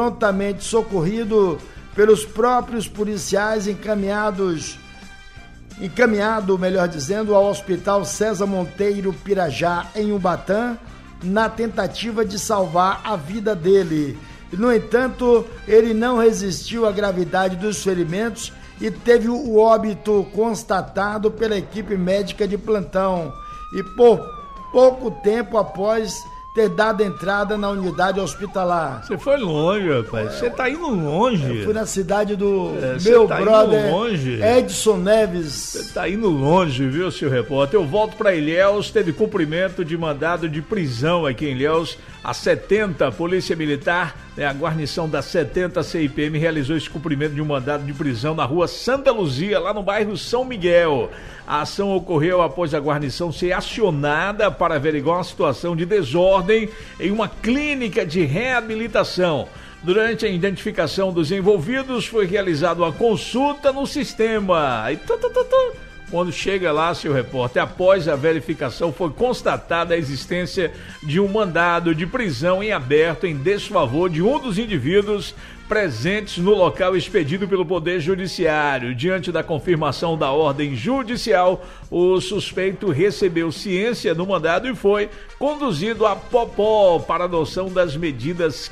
prontamente socorrido pelos próprios policiais encaminhados encaminhado, melhor dizendo, ao Hospital César Monteiro Pirajá, em Ubatã, na tentativa de salvar a vida dele. No entanto, ele não resistiu à gravidade dos ferimentos e teve o óbito constatado pela equipe médica de plantão. E por pouco tempo após ter dado entrada na unidade hospitalar. Você foi longe, rapaz. Você tá indo longe. Eu fui na cidade do é, meu tá brother longe. Edson Neves. Você tá indo longe, viu, senhor repórter? Eu volto para Ilhéus, teve cumprimento de mandado de prisão aqui em Ilhéus. A setenta, Polícia Militar, né, a guarnição da setenta C I P M realizou esse cumprimento de um mandado de prisão na rua Santa Luzia, lá no bairro São Miguel. A ação ocorreu após a guarnição ser acionada para averiguar uma situação de desordem em uma clínica de reabilitação. Durante a identificação dos envolvidos, foi realizada uma consulta no sistema. E tu, tu, tu, tu. Quando chega lá, seu repórter, após a verificação, foi constatada a existência de um mandado de prisão em aberto em desfavor de um dos indivíduos presentes no local expedido pelo Poder Judiciário. Diante da confirmação da ordem judicial, o suspeito recebeu ciência do mandado e foi conduzido a Popó para adoção das medidas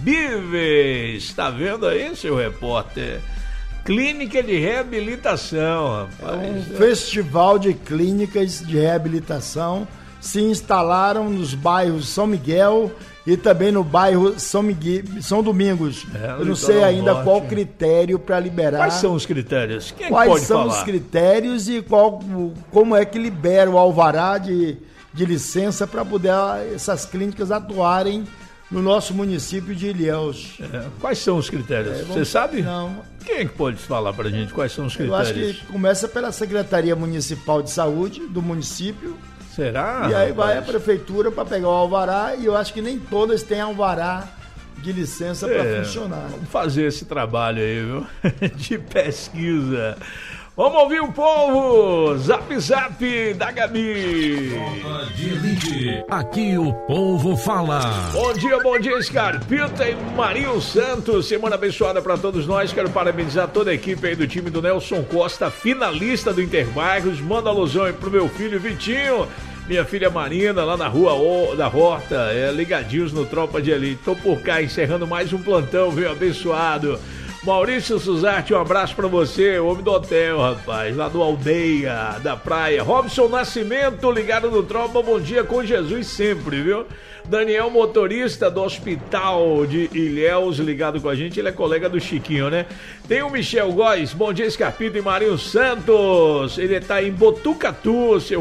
cabíveis. Tá vendo aí, seu repórter? Clínica de reabilitação, rapaz. É um festival de clínicas de reabilitação se instalaram nos bairros São Miguel e também no bairro São, Miguel, São Domingos. É, Eu não sei ainda norte. Qual critério para liberar. Quais são os critérios? Quem Quais pode são falar? os critérios e qual, como é que libera o alvará de, de licença para poder essas clínicas atuarem no nosso município de Ilhéus. É, quais são os critérios? É, Você sabe? Não. Quem é que pode falar pra gente quais são os critérios? Eu acho que começa pela Secretaria Municipal de Saúde do município. Será? E aí rapaz? vai a prefeitura para pegar o alvará e eu acho que nem todas têm alvará de licença é, para funcionar. Vamos fazer esse trabalho aí, viu? De pesquisa. Vamos ouvir o povo! Zap Zap da Gabi! Tropa de Elite. Aqui o povo fala. Bom dia, bom dia, Scarpita e Marinho Santos. Semana abençoada para todos nós. Quero parabenizar toda a equipe aí do time do Nelson Costa, finalista do Interbairros. Manda alusão aí pro meu filho Vitinho, minha filha Marina, lá na rua o, da Horta, é, ligadinhos no Tropa de Elite. Tô por cá encerrando mais um plantão, viu? Abençoado. Maurício Suzarte, um abraço pra você, homem do hotel, rapaz, lá do Aldeia, da praia. Robson Nascimento, ligado no Tropa, bom dia com Jesus sempre, viu? Daniel, motorista do Hospital de Ilhéus, ligado com a gente, ele é colega do Chiquinho, né? Tem o Michel Góes, bom dia, Scarpito e Marinho Santos, ele tá em Botucatu, seu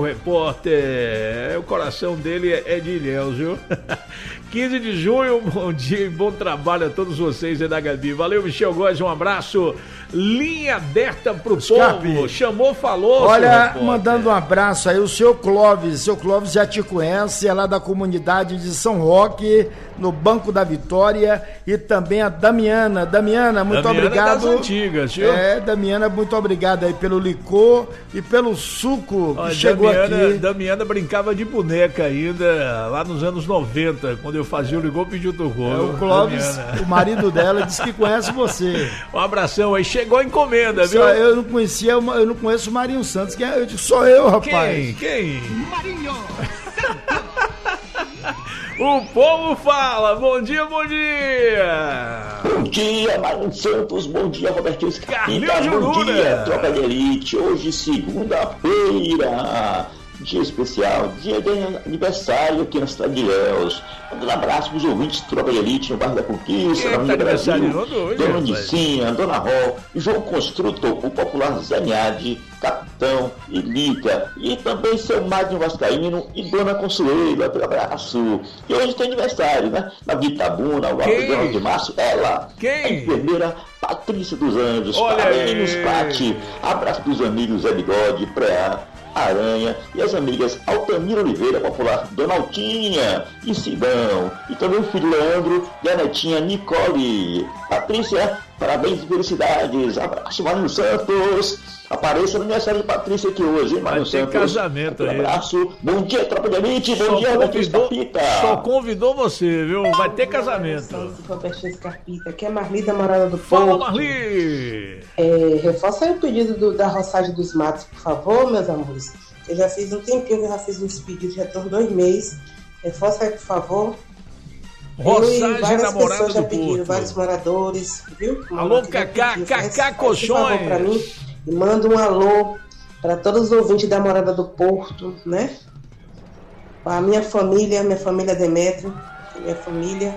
repórter, o coração dele é de Ilhéus, viu? quinze de junho, bom dia e bom trabalho a todos vocês aí da Gabi. Valeu, Michel Góes, um abraço. Linha aberta pro Escape. Povo. Chamou, falou. Olha, mandando um abraço aí, o seu Clóvis. O seu Clóvis já te conhece, é lá da comunidade de São Roque, no Banco da Vitória. E também a Damiana. Damiana, muito Damiana obrigado. É das antigas, viu? É, Damiana, muito obrigado aí pelo licor e pelo suco que Olha, chegou Damiana, aqui. Damiana brincava de boneca ainda, lá nos anos noventa, quando eu fazia o ligou, pediu tocou. É, o Clóvis, Damiana. o marido dela, disse que conhece você. Um abração aí, chegou a encomenda, viu? Só eu não conhecia, eu não conheço o Marinho Santos, que é, eu digo, sou eu, rapaz. Quem? Quem? Marinho O povo fala, bom dia, bom dia! Bom dia, Marinho Santos, bom dia, Robertinho Scarpita, Carlinhos bom Juruna. dia, Tropa de Elite, hoje segunda-feira, dia especial, dia de aniversário aqui na cidade de Ilhéus. Mandando um abraço para os ouvintes do Tropa de Elite no bairro da Conquista, Quem na Avenida tá Brasil, aniversariando hoje, Dona rapaz? Nicinha, Dona Ró, João Construtor, o popular Zaniade, Capitão e Lica, e também seu Magno Vascaíno e Dona Consuelo, aquele abraço. E hoje tem aniversário, né? Na Vitabuna, o Algodão de Março, ela, Quem? a enfermeira Patrícia dos Anjos, Olha parabéns, aí. Pati. Abraço dos amigos Zé Bigode, Preá, Aranha e as amigas Altamira Oliveira, popular Donaldinha e Sidão. E também o filho Leandro e a netinha Nicole. Patrícia, Parabéns e felicidades. Abraço, Marinho Santos. Apareça no aniversário de Patrícia aqui hoje, hein, Marinho Santos? Vai ter casamento aí. Um abraço. Bom dia, tropa de elite. Bom Só dia, Robertinho convidou, Escarpita. só convidou você, viu? Vai ter casamento. Robertinho Escarpita, aqui é Marli da Morada do Fala, Porto. Marli! É, reforça aí o pedido do, da roçagem dos matos, por favor, meus amores. Eu já fiz um tempinho, eu já fiz uns pedidos, já estão dois meses. Reforça aí, por favor. Roçagem da Morada já do pediram, Porto. vários moradores, viu? Alô, Cacá, Cacá Colchões. Pra mim, e manda um alô para todos os ouvintes da Morada do Porto, né? A minha família, minha família Demetrio, minha família,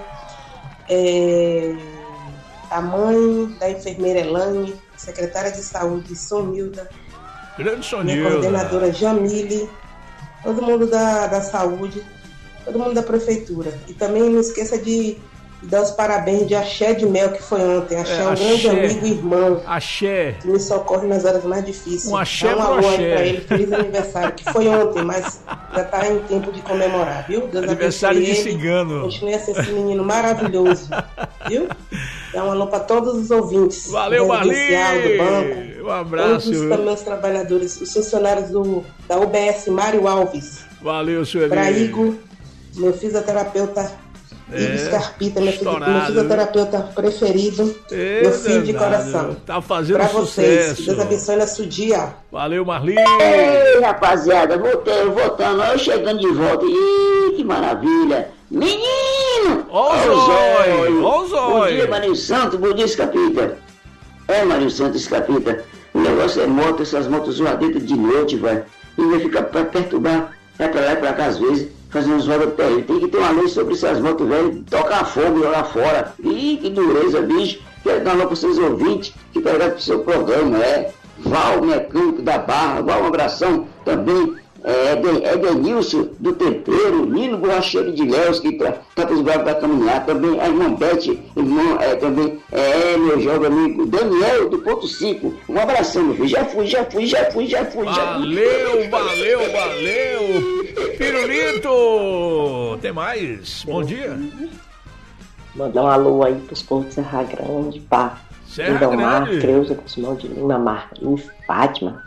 é, a mãe da enfermeira Elane, secretária de saúde Sonilda, Grande minha Sonilda. coordenadora Jamile, todo mundo da, da saúde, todo mundo da prefeitura. E também não esqueça de dar os parabéns de Axé de Mel, que foi ontem. Axé é um grande amigo e irmão. Axé. Que me socorre nas horas mais difíceis. Um axé Dá um pro alô aí axé. pra ele, feliz aniversário, que foi ontem, mas já tá em tempo de comemorar, viu? Deus Aniversário de abençoe ele, cigano. continue a ser esse menino maravilhoso, viu? Dá um alô pra todos os ouvintes. Valeu, do residencial, Marli! do banco. Um abraço. Todos os também os trabalhadores, os funcionários do, da U B S Mário Alves. Valeu, Sueli. Pra Igor, meu fisioterapeuta É, Igor Scarpita, meu, fisi- estourado. meu fisioterapeuta preferido, Ei, meu filho de danado. coração. Tá fazendo Pra vocês, sucesso. que Deus abençoe na sua dia. Valeu, Marli. Ei, rapaziada, voltei, voltando, eu chegando de volta. Ih, que maravilha! Menino! Ó o Ó zóio, ó o zóio. Bom dia, Marinho Santos, bom dia, Escapita. É, Marinho Santos, Escapita. O negócio é moto, essas motos zoadetas de noite, vai. E vai ficar pra perturbar, vai pra lá e pra cá às vezes, fazer uns rodopés. Tem que ter uma lei sobre essas motos velhas, tocar fogo lá fora. Ih, que dureza, bicho. Quero dar uma para os seus ouvintes, que pegaram pro seu programa, é. Val, mecânico da Barra, Val, um abração também. É Eden- Edenilson do Tempero, Nino Borracheiro de Léus, que tá, tá pros bravos pra caminhar, também a irmã Beth, irmão, é, também, é, meu jovem amigo, Daniel do Ponto cinco, um abração, meu filho, já fui, já fui, já fui, já fui, já fui. Valeu, valeu, valeu. Pirulito. Tem mais? Bom dia. Mandar um alô aí pros povos de Serra Grande, pá. Serra Lindomar, Grande. Creuza, Guzmão de Lima, Marquinhos, Fátima.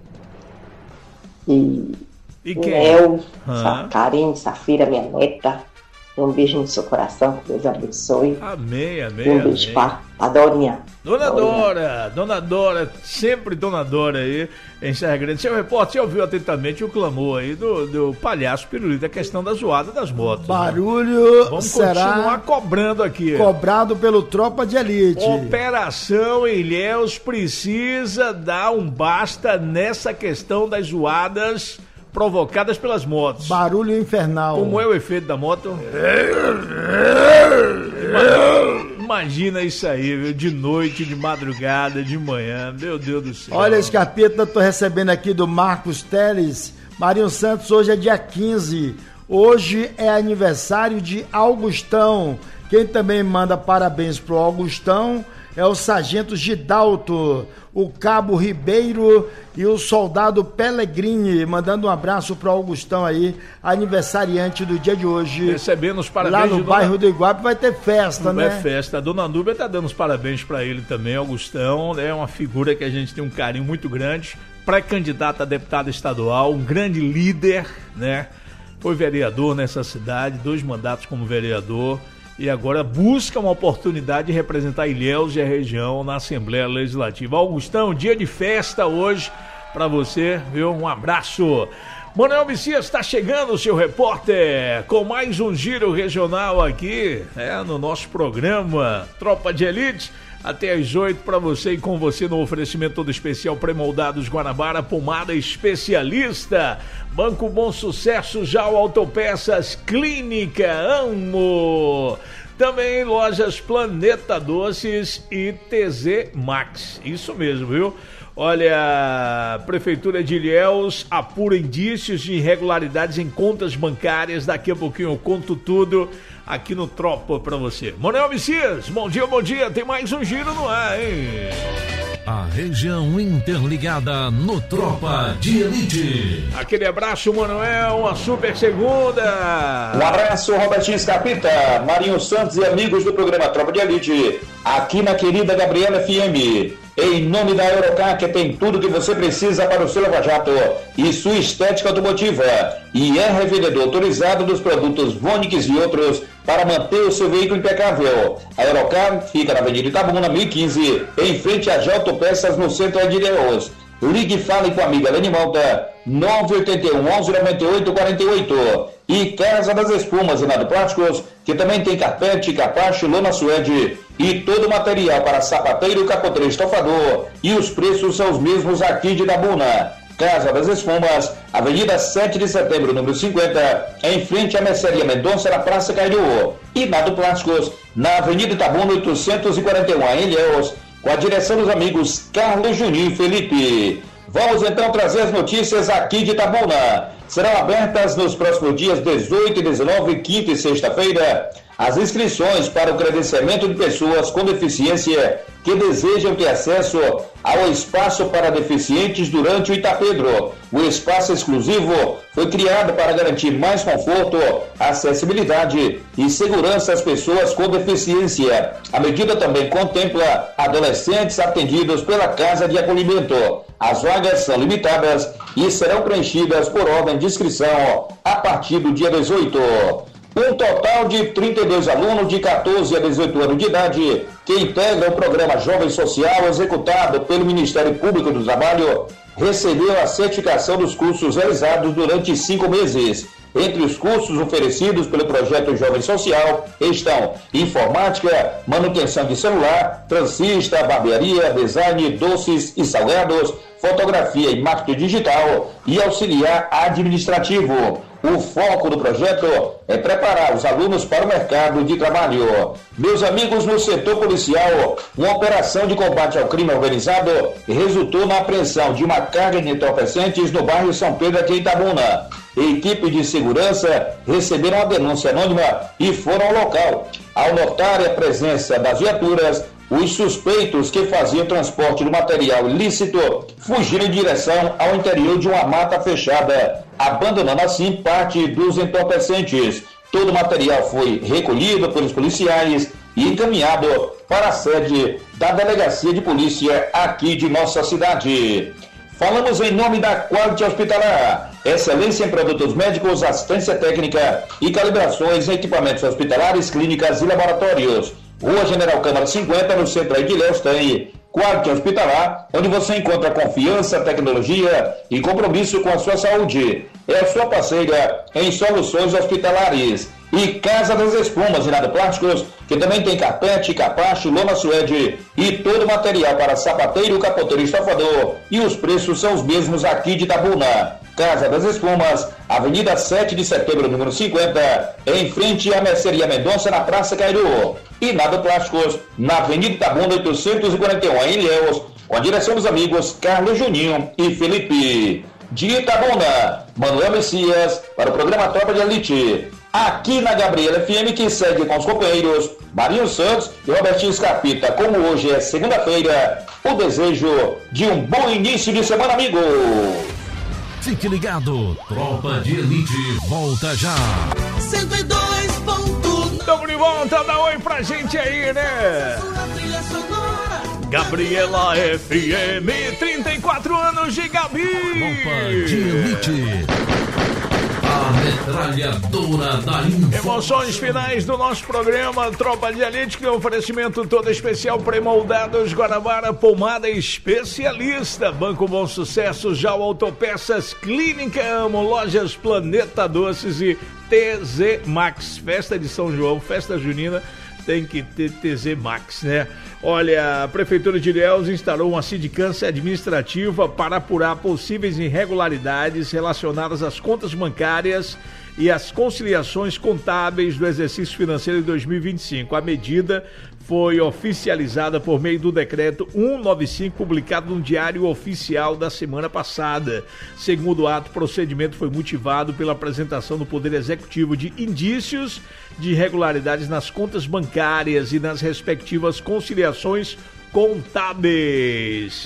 E, E quem? Mel, Ah. Karine, Safira, minha neta. Um beijo no seu coração, que Deus abençoe. Amém, amém, E um amém. beijo pra, pra Dorinha. Dona Dora, Dona Dora, sempre Dona Dora aí em Serra Grande. Seu repórter, você ouviu atentamente o clamor aí do, do palhaço Pirulito, a questão da zoada das motos. né? Barulho Vamos será continuar cobrando aqui. cobrado pelo Tropa de Elite. Operação Ilhéus precisa dar um basta nessa questão das zoadas provocadas pelas motos. Barulho infernal. Como é o efeito da moto? Imagina isso aí, viu? De noite, de madrugada, de manhã. Meu Deus do céu. Olha, Escapeta, tô recebendo aqui do Marcos Teles. Marinho Santos, hoje é dia quinze. Hoje é aniversário de Augustão. Quem também manda parabéns pro Augustão é o Sargento Gidalto, o Cabo Ribeiro e o Soldado Pellegrini, mandando um abraço pro Augustão aí, aniversariante do dia de hoje. Recebendo os parabéns Lá no de Dona- bairro do Iguape vai ter festa, Não é né? festa. A Dona Núbia tá dando os parabéns pra ele também, Augustão. É uma figura que a gente tem um carinho muito grande. Pré-candidato a deputado estadual, um grande líder, né? Foi vereador nessa cidade, dois mandatos como vereador. E agora busca uma oportunidade de representar Ilhéus e a região na Assembleia Legislativa. Augustão, dia de festa hoje pra você, viu? Um abraço. Manuel Messias está chegando, seu repórter, com mais um giro regional aqui, é, no nosso programa Tropa de Elite, até às oito para você e com você no oferecimento todo especial Pré-Moldados Guanabara, pomada especialista, Banco Bom Sucesso, Jal Autopeças, Clínica Amo, também lojas Planeta Doces e T Z Max, isso mesmo, viu? Olha, Prefeitura de Ilhéus apura indícios de irregularidades em contas bancárias. Daqui a pouquinho eu conto tudo aqui no Tropa pra você. Manuel Messias, bom dia, bom dia. Tem mais um giro no ar, hein? A região interligada no Tropa de Elite. Aquele abraço, Manuel, uma super segunda. Um abraço, Robertinho Scarpita, Marinho Santos e amigos do programa Tropa de Elite, aqui na querida Gabriela F M. Em nome da Eurocar, que tem tudo que você precisa para o seu lava-jato e sua estética automotiva. E é revendedor autorizado dos produtos Vonix e outros para manter o seu veículo impecável. A Eurocar fica na Avenida Itabuna, mil e quinze, em frente a J Peças, no centro de Ilhéus. Ligue e fale com a amiga Lene Malta, nove oito um, onze, nove oito, quatro oito. E Casa das Espumas e Nado Plásticos, que também tem carpete, capacho, lona suede e todo o material para sapateiro, capoteiro, estofador. E os preços são os mesmos aqui de Itabuna. Casa das Espumas, Avenida sete de setembro, número cinquenta, em frente à Mercearia Mendonça, na Praça Cairu. E Nado Plásticos, na Avenida Itabuna, oitocentos e quarenta e um, em Ilhéus, com a direção dos amigos Carlos, Juninho e Felipe. Vamos então trazer as notícias aqui de Itabuna. Serão abertas nos próximos dias dezoito e dezenove, quinta e sexta-feira, as inscrições para o credenciamento de pessoas com deficiência que desejam ter acesso ao espaço para deficientes durante o Itapedro. O espaço exclusivo foi criado para garantir mais conforto, acessibilidade e segurança às pessoas com deficiência. A medida também contempla adolescentes atendidos pela Casa de Acolhimento. As vagas são limitadas e serão preenchidas por ordem de inscrição a partir do dia dezoito. Um total de trinta e dois alunos de quatorze a dezoito anos de idade que integram o programa Jovem Social executado pelo Ministério Público do Trabalho recebeu a certificação dos cursos realizados durante cinco meses. Entre os cursos oferecidos pelo projeto Jovem Social estão informática, manutenção de celular, transista, barbearia, design, doces e salgados, fotografia e marketing digital e auxiliar administrativo. O foco do projeto é preparar os alunos para o mercado de trabalho. Meus amigos, no setor policial, uma operação de combate ao crime organizado resultou na apreensão de uma carga de entorpecentes no bairro São Pedro, aqui em Itabuna. A equipe de segurança receberam a denúncia anônima e foram ao local. Ao notar a presença das viaturas, os suspeitos que faziam transporte do material ilícito fugiram em direção ao interior de uma mata fechada, abandonando assim parte dos entorpecentes. Todo o material foi recolhido pelos policiais e encaminhado para a sede da Delegacia de Polícia aqui de nossa cidade. Falamos em nome da Quality Hospitalar, excelência em produtos médicos, assistência técnica e calibrações em equipamentos hospitalares, clínicas e laboratórios. Rua General Câmara cinquenta, no centro de Ilhéus, tem Quality Hospitalar, onde você encontra confiança, tecnologia e compromisso com a sua saúde. É a sua parceira em soluções hospitalares. E Casa das Espumas e Nado Plásticos, que também tem carpete, capacho, lona suede e todo o material para sapateiro, capoteiro e estofador. E os preços são os mesmos aqui de Itabuna. Casa das Espumas, Avenida sete de setembro, número cinquenta, em frente à Mercearia Mendonça, na Praça Cairu. E Nado Plásticos, na Avenida Itabuna, oitocentos e quarenta e um, em Ilhéus, com a direção dos amigos Carlos, Juninho e Felipe. De Itabuna, Manuel Messias, para o programa Tropa de Elite. Aqui na Gabriela F M, que segue com os companheiros Marinho Santos e Robertinho Scarpita. Como hoje é segunda-feira, o desejo de um bom início de semana, amigo. Fique ligado, Tropa de Elite volta já. cento e dois ponto nove. Tamo de volta, dá oi pra gente aí, né? Gabriela F M, trinta e quatro anos de Gabi. Tropa de Elite. A metralhadora da info. Emoções finais do nosso programa Tropa de Elite, que é um oferecimento todo especial pré-moldados Guanabara, pomada especialista, Banco Bom Sucesso, Jal Autopeças, Clínica Amo, Lojas Planeta Doces e T Z Max. Festa de São João, festa junina, tem que ter T Z Max, né? Olha, a Prefeitura de Ilhéus instalou uma sindicância administrativa para apurar possíveis irregularidades relacionadas às contas bancárias e às conciliações contábeis do exercício financeiro de dois mil e vinte e cinco. A medida foi oficializada por meio do decreto cento e noventa e cinco, publicado no Diário Oficial da semana passada. Segundo o ato, o procedimento foi motivado pela apresentação do Poder Executivo de indícios de irregularidades nas contas bancárias e nas respectivas conciliações contábeis.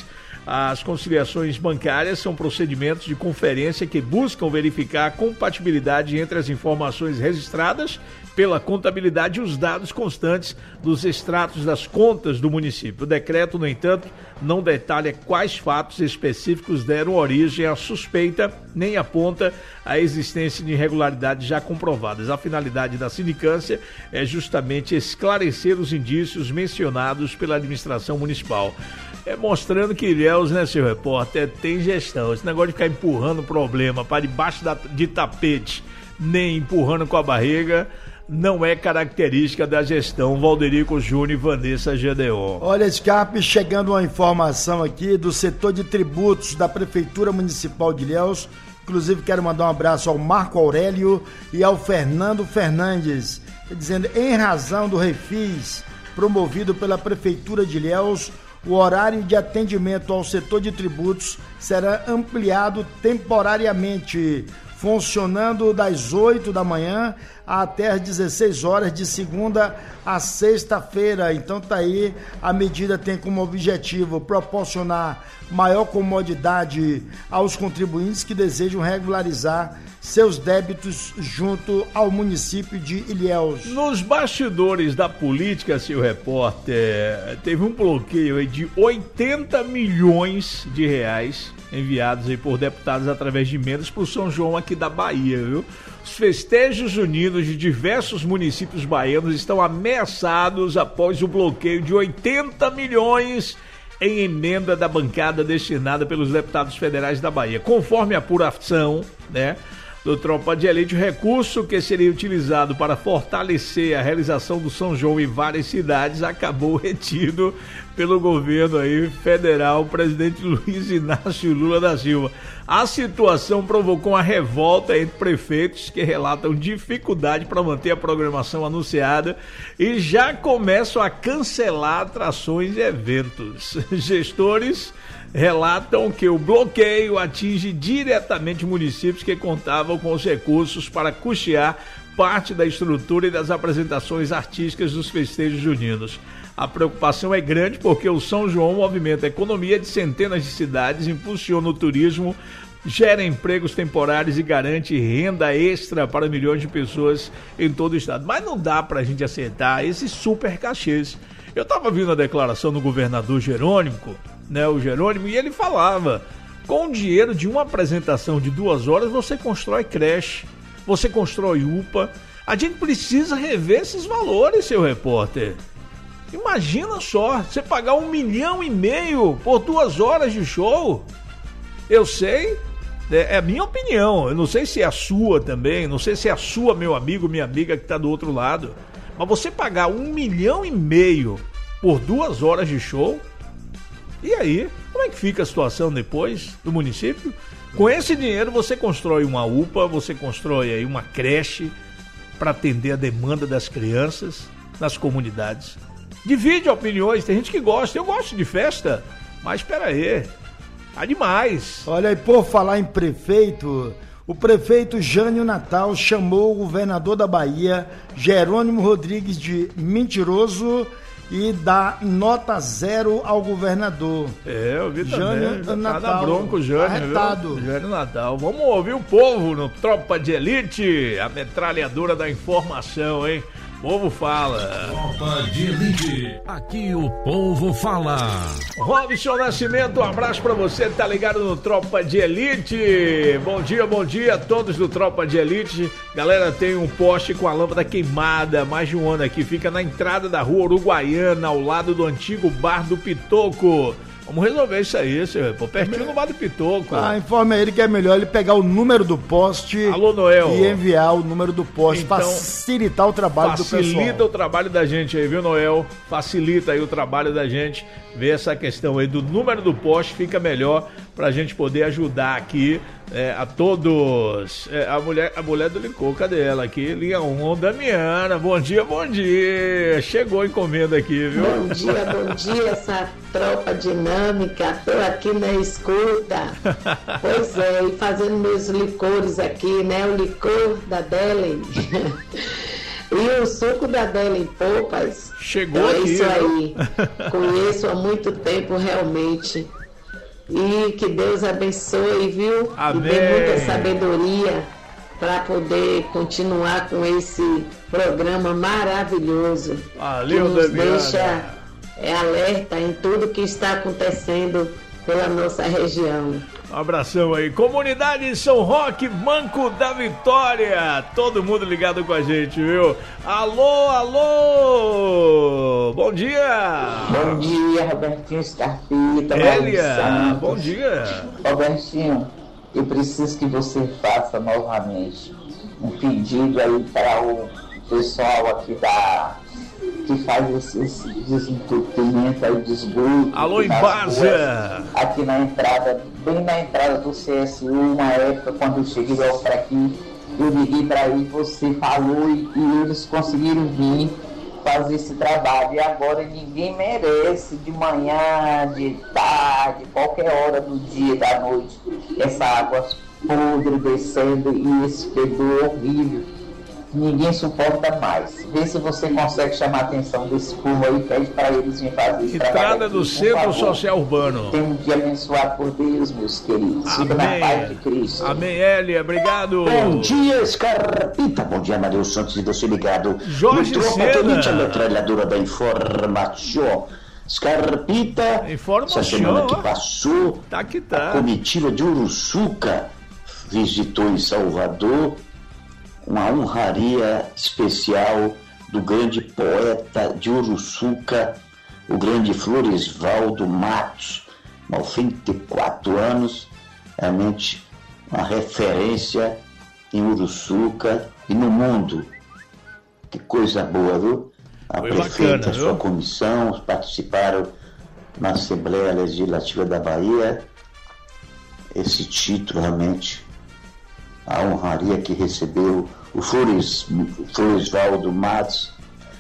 As conciliações bancárias são procedimentos de conferência que buscam verificar a compatibilidade entre as informações registradas pela contabilidade e os dados constantes dos extratos das contas do município. O decreto, no entanto, não detalha quais fatos específicos deram origem à suspeita, nem aponta a existência de irregularidades já comprovadas. A finalidade da sindicância é justamente esclarecer os indícios mencionados pela administração municipal. É mostrando que Ilhéus, né, seu repórter, tem gestão. Esse negócio de ficar empurrando problema para debaixo da, de tapete, nem empurrando com a barriga, não é característica da gestão Valderico Júnior e Vanessa Gedeon. Olha, Scarpe, chegando uma informação aqui do setor de tributos da Prefeitura Municipal de Ilhéus. Inclusive, quero mandar um abraço ao Marco Aurélio e ao Fernando Fernandes, dizendo, em razão do refis promovido pela Prefeitura de Ilhéus, o horário de atendimento ao setor de tributos será ampliado temporariamente, funcionando das oito da manhã até às dezesseis horas, de segunda a sexta-feira. Então tá aí, a medida tem como objetivo proporcionar maior comodidade aos contribuintes que desejam regularizar seus débitos junto ao município de Ilhéus. Nos bastidores da política, seu repórter, teve um bloqueio aí de oitenta milhões de reais enviados aí por deputados através de emendas para o São João aqui da Bahia, viu? Os festejos juninos de diversos municípios baianos estão ameaçados após o bloqueio de oitenta milhões em emenda da bancada destinada pelos deputados federais da Bahia. Conforme a apuração, né, do Tropa de Elite, o recurso que seria utilizado para fortalecer a realização do São João em várias cidades acabou retido pelo governo aí federal, o presidente Luiz Inácio Lula da Silva. A situação provocou uma revolta entre prefeitos que relatam dificuldade para manter a programação anunciada e já começam a cancelar atrações e eventos. Gestores relatam que o bloqueio atinge diretamente municípios que contavam com os recursos para custear parte da estrutura e das apresentações artísticas dos festejos juninos. A preocupação é grande porque o São João movimenta a economia de centenas de cidades, impulsiona o turismo, gera empregos temporários e garante renda extra para milhões de pessoas em todo o estado. Mas não dá para a gente aceitar esses super cachês. Eu estava vendo a declaração do governador Jerônimo, né, o Jerônimo, e ele falava, com o dinheiro de uma apresentação de duas horas, você constrói creche, você constrói U P A. A gente precisa rever esses valores, seu repórter. Imagina só, você pagar um milhão e meio por duas horas de show. Eu sei, é a minha opinião, eu não sei se é a sua também, não sei se é a sua, meu amigo, minha amiga que está do outro lado, mas você pagar um milhão e meio por duas horas de show, e aí, como é que fica a situação depois do município? Com esse dinheiro você constrói uma U P A, você constrói aí uma creche para atender a demanda das crianças nas comunidades. Divide opiniões, tem gente que gosta, eu gosto de festa, mas espera aí, tá demais. Olha, e por falar em prefeito, o prefeito Jânio Natal chamou o governador da Bahia, Jerônimo Rodrigues, de mentiroso e dá nota zero ao governador. É, eu vi Jânio também, Natal, tá na bronca o Jânio, arretado. Viu? Jânio Natal. Vamos ouvir o povo no Tropa de Elite, a metralhadora da informação, hein? O povo fala. Tropa de Elite, aqui o povo fala. Robson Nascimento, um abraço pra você, tá ligado no Tropa de Elite. Bom dia, bom dia a todos do Tropa de Elite. Galera, tem um poste com a lâmpada queimada, mais de um ano aqui, fica na entrada da rua Uruguaiana, ao lado do antigo Bar do Pitoco. Vamos resolver isso aí, senhor. Pô, pertinho do Bar do Pitoco. Ah, informa ele que é melhor ele pegar o número do poste. Alô, Noel. E enviar o número do poste, então, facilitar o trabalho do pessoal. Facilita o trabalho da gente aí, viu, Noel? Facilita aí o trabalho da gente. Ver essa questão aí do número do poste, fica melhor pra gente poder ajudar aqui é, a todos. É, a, mulher, a mulher do licor, cadê ela aqui? Linha um, Damiana, bom dia, bom dia. Chegou a encomenda aqui, viu? Bom dia, bom dia, essa tropa dinâmica. Tô aqui na escuta. Pois é, e fazendo meus licores aqui, né? O licor da Delen. E o suco da Delen Popas. Chegou então, aqui. É isso aí. Conheço há muito tempo, realmente. E que Deus abençoe, viu? Amém. E dê muita sabedoria para poder continuar com esse programa maravilhoso. Valeu, que nos Damiana. deixa é, alerta em tudo que está acontecendo pela nossa região. Um abração aí. Comunidade São Roque, Banco da Vitória. Todo mundo ligado com a gente, viu? Alô, alô! Bom dia! Bom dia, Robertinho Scarpita. Elia, bom dia. Robertinho, eu preciso que você faça novamente um pedido aí para o pessoal aqui da... que faz esse, esse desentupimento aí de esgoto. Alô, Embasa! Aqui na entrada, bem na entrada do C S U, uma época, quando eu cheguei para aqui, eu liguei para aí, você falou e, e eles conseguiram vir fazer esse trabalho. E agora ninguém merece, de manhã, de tarde, qualquer hora do dia, da noite, essa água podre descendo e esse fedor horrível. Ninguém suporta mais. Vê se você consegue chamar a atenção desse povo aí, pede para eles virem fazer esse trabalho. Entrada do Centro Social Urbano. Tem um dia abençoado por Deus, meus queridos. Fica na paz de Cristo. Amém, Elia, obrigado. Bom dia, Scarpita. Bom dia, Maria Santos, e você ligado. Jorge Sena. A metralhadora da informação. Scarpita, informação, essa semana que passou, tá que tá. A comitiva de Uruçuca visitou em Salvador uma honraria especial do grande poeta de Uruçuca, o grande Floresvaldo Matos, noventa e quatro anos, realmente uma referência em Uruçuca e no mundo. Que coisa boa, viu? A Foi prefeita, bacana, a sua viu? comissão participaram na Assembleia Legislativa da Bahia. Esse título realmente, a honraria que recebeu o Flores, Floresvaldo Matos.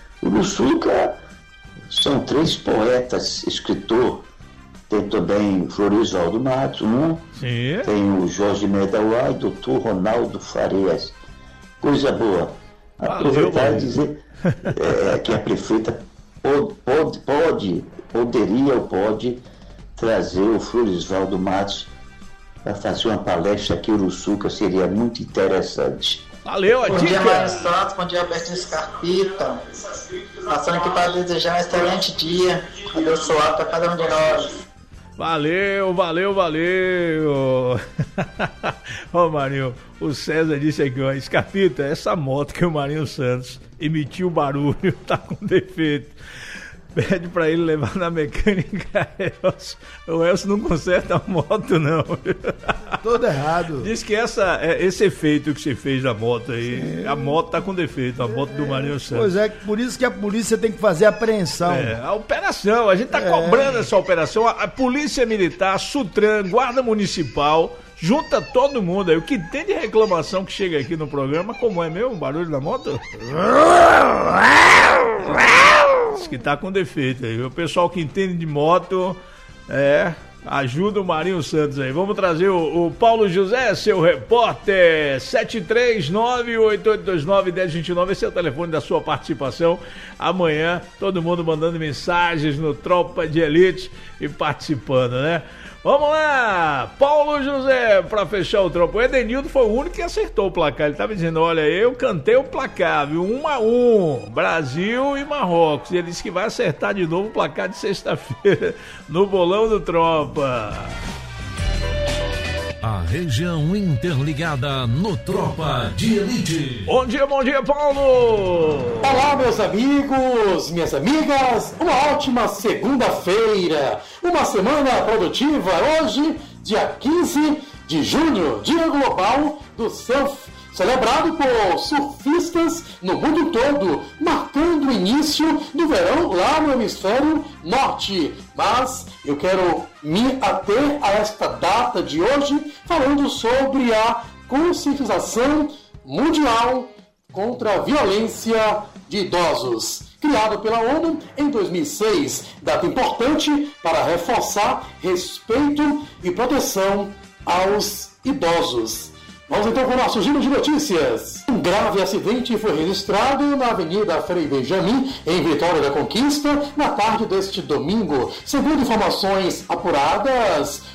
Uruçuca são três poetas, escritor. Tem também Floresvaldo Matos, um. Sim. Tem o Jorge Medauá e o doutor Ronaldo Farias. Coisa boa. Aproveitar e dizer é, que a prefeita pode, pode, pode, poderia ou pode trazer o Floresvaldo Matos para fazer uma palestra aqui em Uruçuca, seria muito interessante. Valeu, a Bom dica. dia, Mário Santos, bom dia, Albertinho Scarpita. Passando aqui para desejar um excelente dia, abençoado para cada um de nós. Valeu, valeu, valeu. Ó, Marinho, o César disse aqui, ó, Scarpita, essa moto que o Marinho Santos emitiu barulho tá com defeito. Pede pra ele levar na mecânica Elcio. O Elcio não conserta a moto, não. Todo errado. Diz que essa, esse efeito que você fez da moto aí, sim, a moto tá com defeito, a moto do Marinho Santos. Pois é, por isso que a polícia tem que fazer a apreensão. É, a operação, a gente tá é. cobrando essa operação. A, a Polícia Militar, Sutran, Guarda Municipal, junta todo mundo aí. O que tem de reclamação que chega aqui no programa, como é mesmo o barulho da moto? Diz que tá com defeito aí. O pessoal que entende de moto, é, ajuda o Marinho Santos aí. Vamos trazer o, o Paulo José, seu repórter. sete três nove, oito oito dois nove, um zero dois nove, esse é o telefone da sua participação. Amanhã, todo mundo mandando mensagens no Tropa de Elite e participando, né? Vamos lá, Paulo José, pra fechar o tropa. O Edenildo foi o único que acertou o placar. Ele tava dizendo, olha, eu cantei o placar, viu? Um a um, Brasil e Marrocos. E ele disse que vai acertar de novo o placar de sexta-feira no bolão do Tropa. A região interligada no Tropa de Elite. Bom dia, bom dia, Paulo! Olá, meus amigos, minhas amigas, uma ótima segunda-feira, uma semana produtiva. Hoje, dia quinze de junho, Dia Global do Surf, celebrado por surfistas no mundo todo, marcando o início do verão lá no hemisfério norte. Mas eu quero me ater a esta data de hoje, falando sobre a conscientização mundial contra a violência de idosos, criado pela ONU em dois mil e seis, data importante para reforçar respeito e proteção aos idosos. Vamos então com o nosso giro de notícias. Um grave acidente foi registrado na Avenida Frei Benjamin, em Vitória da Conquista, na tarde deste domingo. Segundo informações apuradas,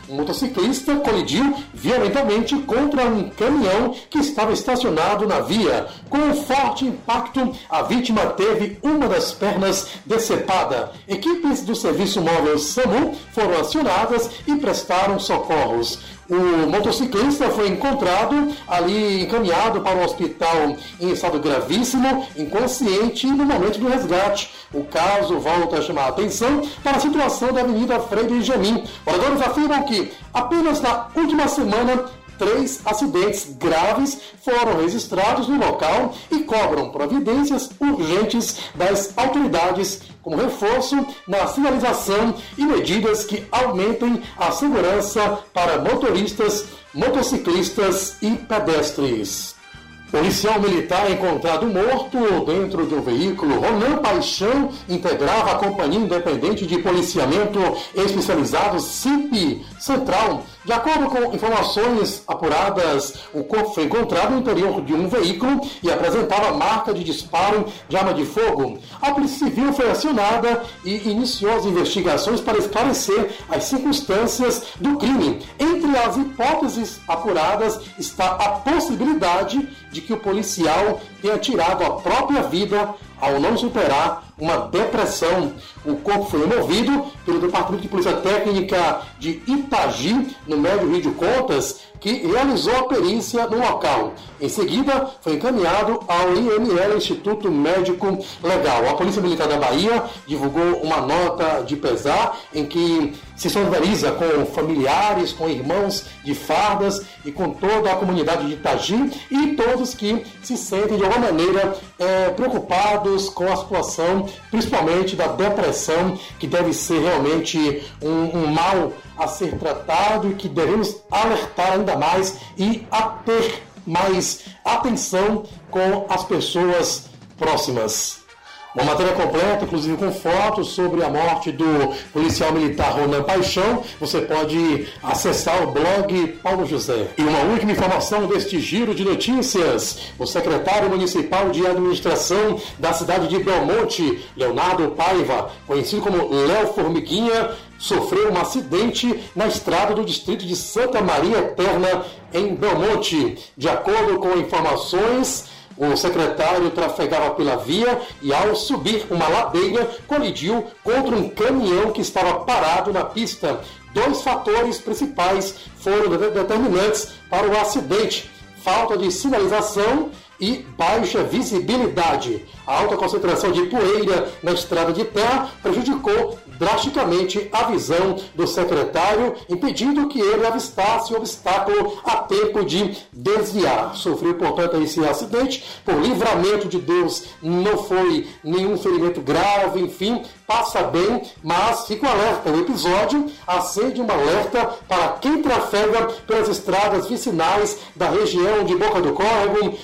um motociclista colidiu violentamente contra um caminhão que estava estacionado na via. Com um forte impacto, a vítima teve uma das pernas decepada. Equipes do Serviço Móvel SAMU foram acionadas e prestaram socorros. O motociclista foi encontrado ali, encaminhado para o hospital em estado gravíssimo, inconsciente no momento do resgate. O caso volta a chamar a atenção para a situação da Avenida Frei Benjamin. Moradores afirmam que apenas na última semana três acidentes graves foram registrados no local e cobram providências urgentes das autoridades como reforço na sinalização e medidas que aumentem a segurança para motoristas, motociclistas e pedestres. Policial militar encontrado morto dentro de um veículo. Ronan Paixão integrava a Companhia Independente de Policiamento Especializado C I P Central. De acordo com informações apuradas, o corpo foi encontrado no interior de um veículo e apresentava marca de disparo de arma de fogo. A Polícia Civil foi acionada e iniciou as investigações para esclarecer as circunstâncias do crime. Entre as hipóteses apuradas está a possibilidade de que o policial tenha tirado a própria vida ao não superar uma depressão. O corpo foi removido pelo Departamento de Polícia Técnica de Itagi, no Médio Rio de Contas, que realizou a perícia no local. Em seguida, foi encaminhado ao I M L, Instituto Médico Legal. A Polícia Militar da Bahia divulgou uma nota de pesar em que se solidariza com familiares, com irmãos de fardas e com toda a comunidade de Itagi e todos que se sentem de alguma maneira é, preocupados com a situação, principalmente da depressão, que deve ser realmente um, um mal a ser tratado e que devemos alertar ainda mais e a ter mais atenção com as pessoas próximas. Uma matéria completa, inclusive com fotos sobre a morte do policial militar Ronan Paixão, você pode acessar o blog Paulo José. E uma última informação deste giro de notícias. O secretário municipal de administração da cidade de Belmonte, Leonardo Paiva, conhecido como Léo Formiguinha, sofreu um acidente na estrada do distrito de Santa Maria Eterna, em Belmonte. De acordo com informações, o secretário trafegava pela via e, ao subir uma ladeira, colidiu contra um caminhão que estava parado na pista. Dois fatores principais foram determinantes para o acidente: falta de sinalização e baixa visibilidade. A alta concentração de poeira na estrada de terra prejudicou drasticamente a visão do secretário, impedindo que ele avistasse o obstáculo a tempo de desviar. Sofreu, portanto, esse acidente. Por livramento de Deus, não foi nenhum ferimento grave, enfim, passa bem, mas fica um alerta. O episódio acende um alerta para quem trafega pelas estradas vicinais da região de Boca do Córrego,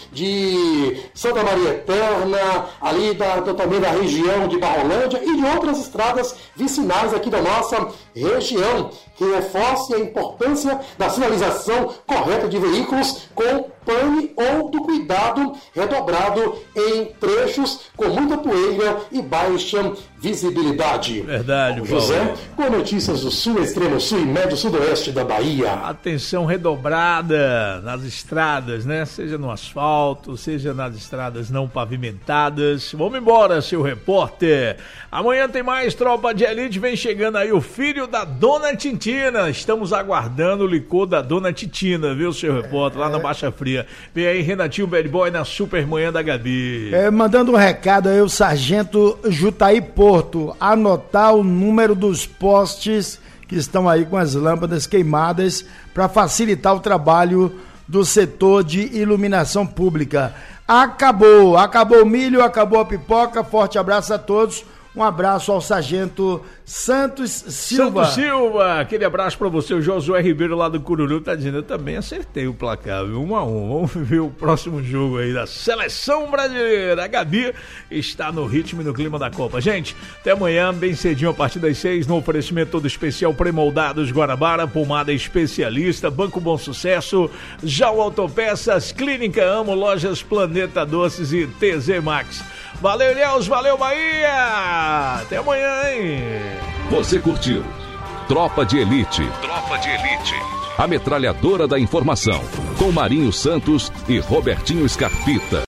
de Santa Maria Eterna, ali da, também da região de Barrolândia e de outras estradas vicinais aqui da nossa região, que reforce a importância da sinalização correta de veículos com pane ou do cuidado redobrado em trechos com muita poeira e baixa visibilidade. Verdade, Paulo. José, com notícias do sul, extremo sul e médio sudoeste da Bahia. Atenção redobrada nas estradas, né? Seja no asfalto, seja nas estradas não pavimentadas. Vamos embora, seu repórter. Amanhã tem mais Tropa de Elite. Vem chegando aí o filho da Dona Titina. Estamos aguardando o licor da Dona Titina, viu, seu repórter, lá na Baixa Fria. Vem aí Renatinho Bad Boy na Super Manhã da Gabi. É, mandando um recado aí, o Sargento Jutaí Porto, anotar o número dos postes que estão aí com as lâmpadas queimadas para facilitar o trabalho do setor de iluminação pública. Acabou, acabou o milho, acabou a pipoca. Forte abraço a todos. Um abraço ao Sargento Santos Silva. Santos Silva, aquele abraço pra você. O Josué Ribeiro lá do Cururu tá dizendo: eu também acertei o placar, viu? Um a um. Vamos ver o próximo jogo aí da Seleção Brasileira. A Gabi está no ritmo e no clima da Copa. Gente, até amanhã, bem cedinho, a partir das seis, no oferecimento todo especial Premoldados Guanabara, Pomada Especialista, Banco Bom Sucesso, Jal Autopeças, Clínica Amo, Lojas Planeta Doces e T Z Max. Valeu, Ilhéus, valeu, Bahia! Até amanhã, hein? Você curtiu Tropa de Elite. Tropa de Elite. A metralhadora da informação. Com Marinho Santos e Robertinho Scarpita.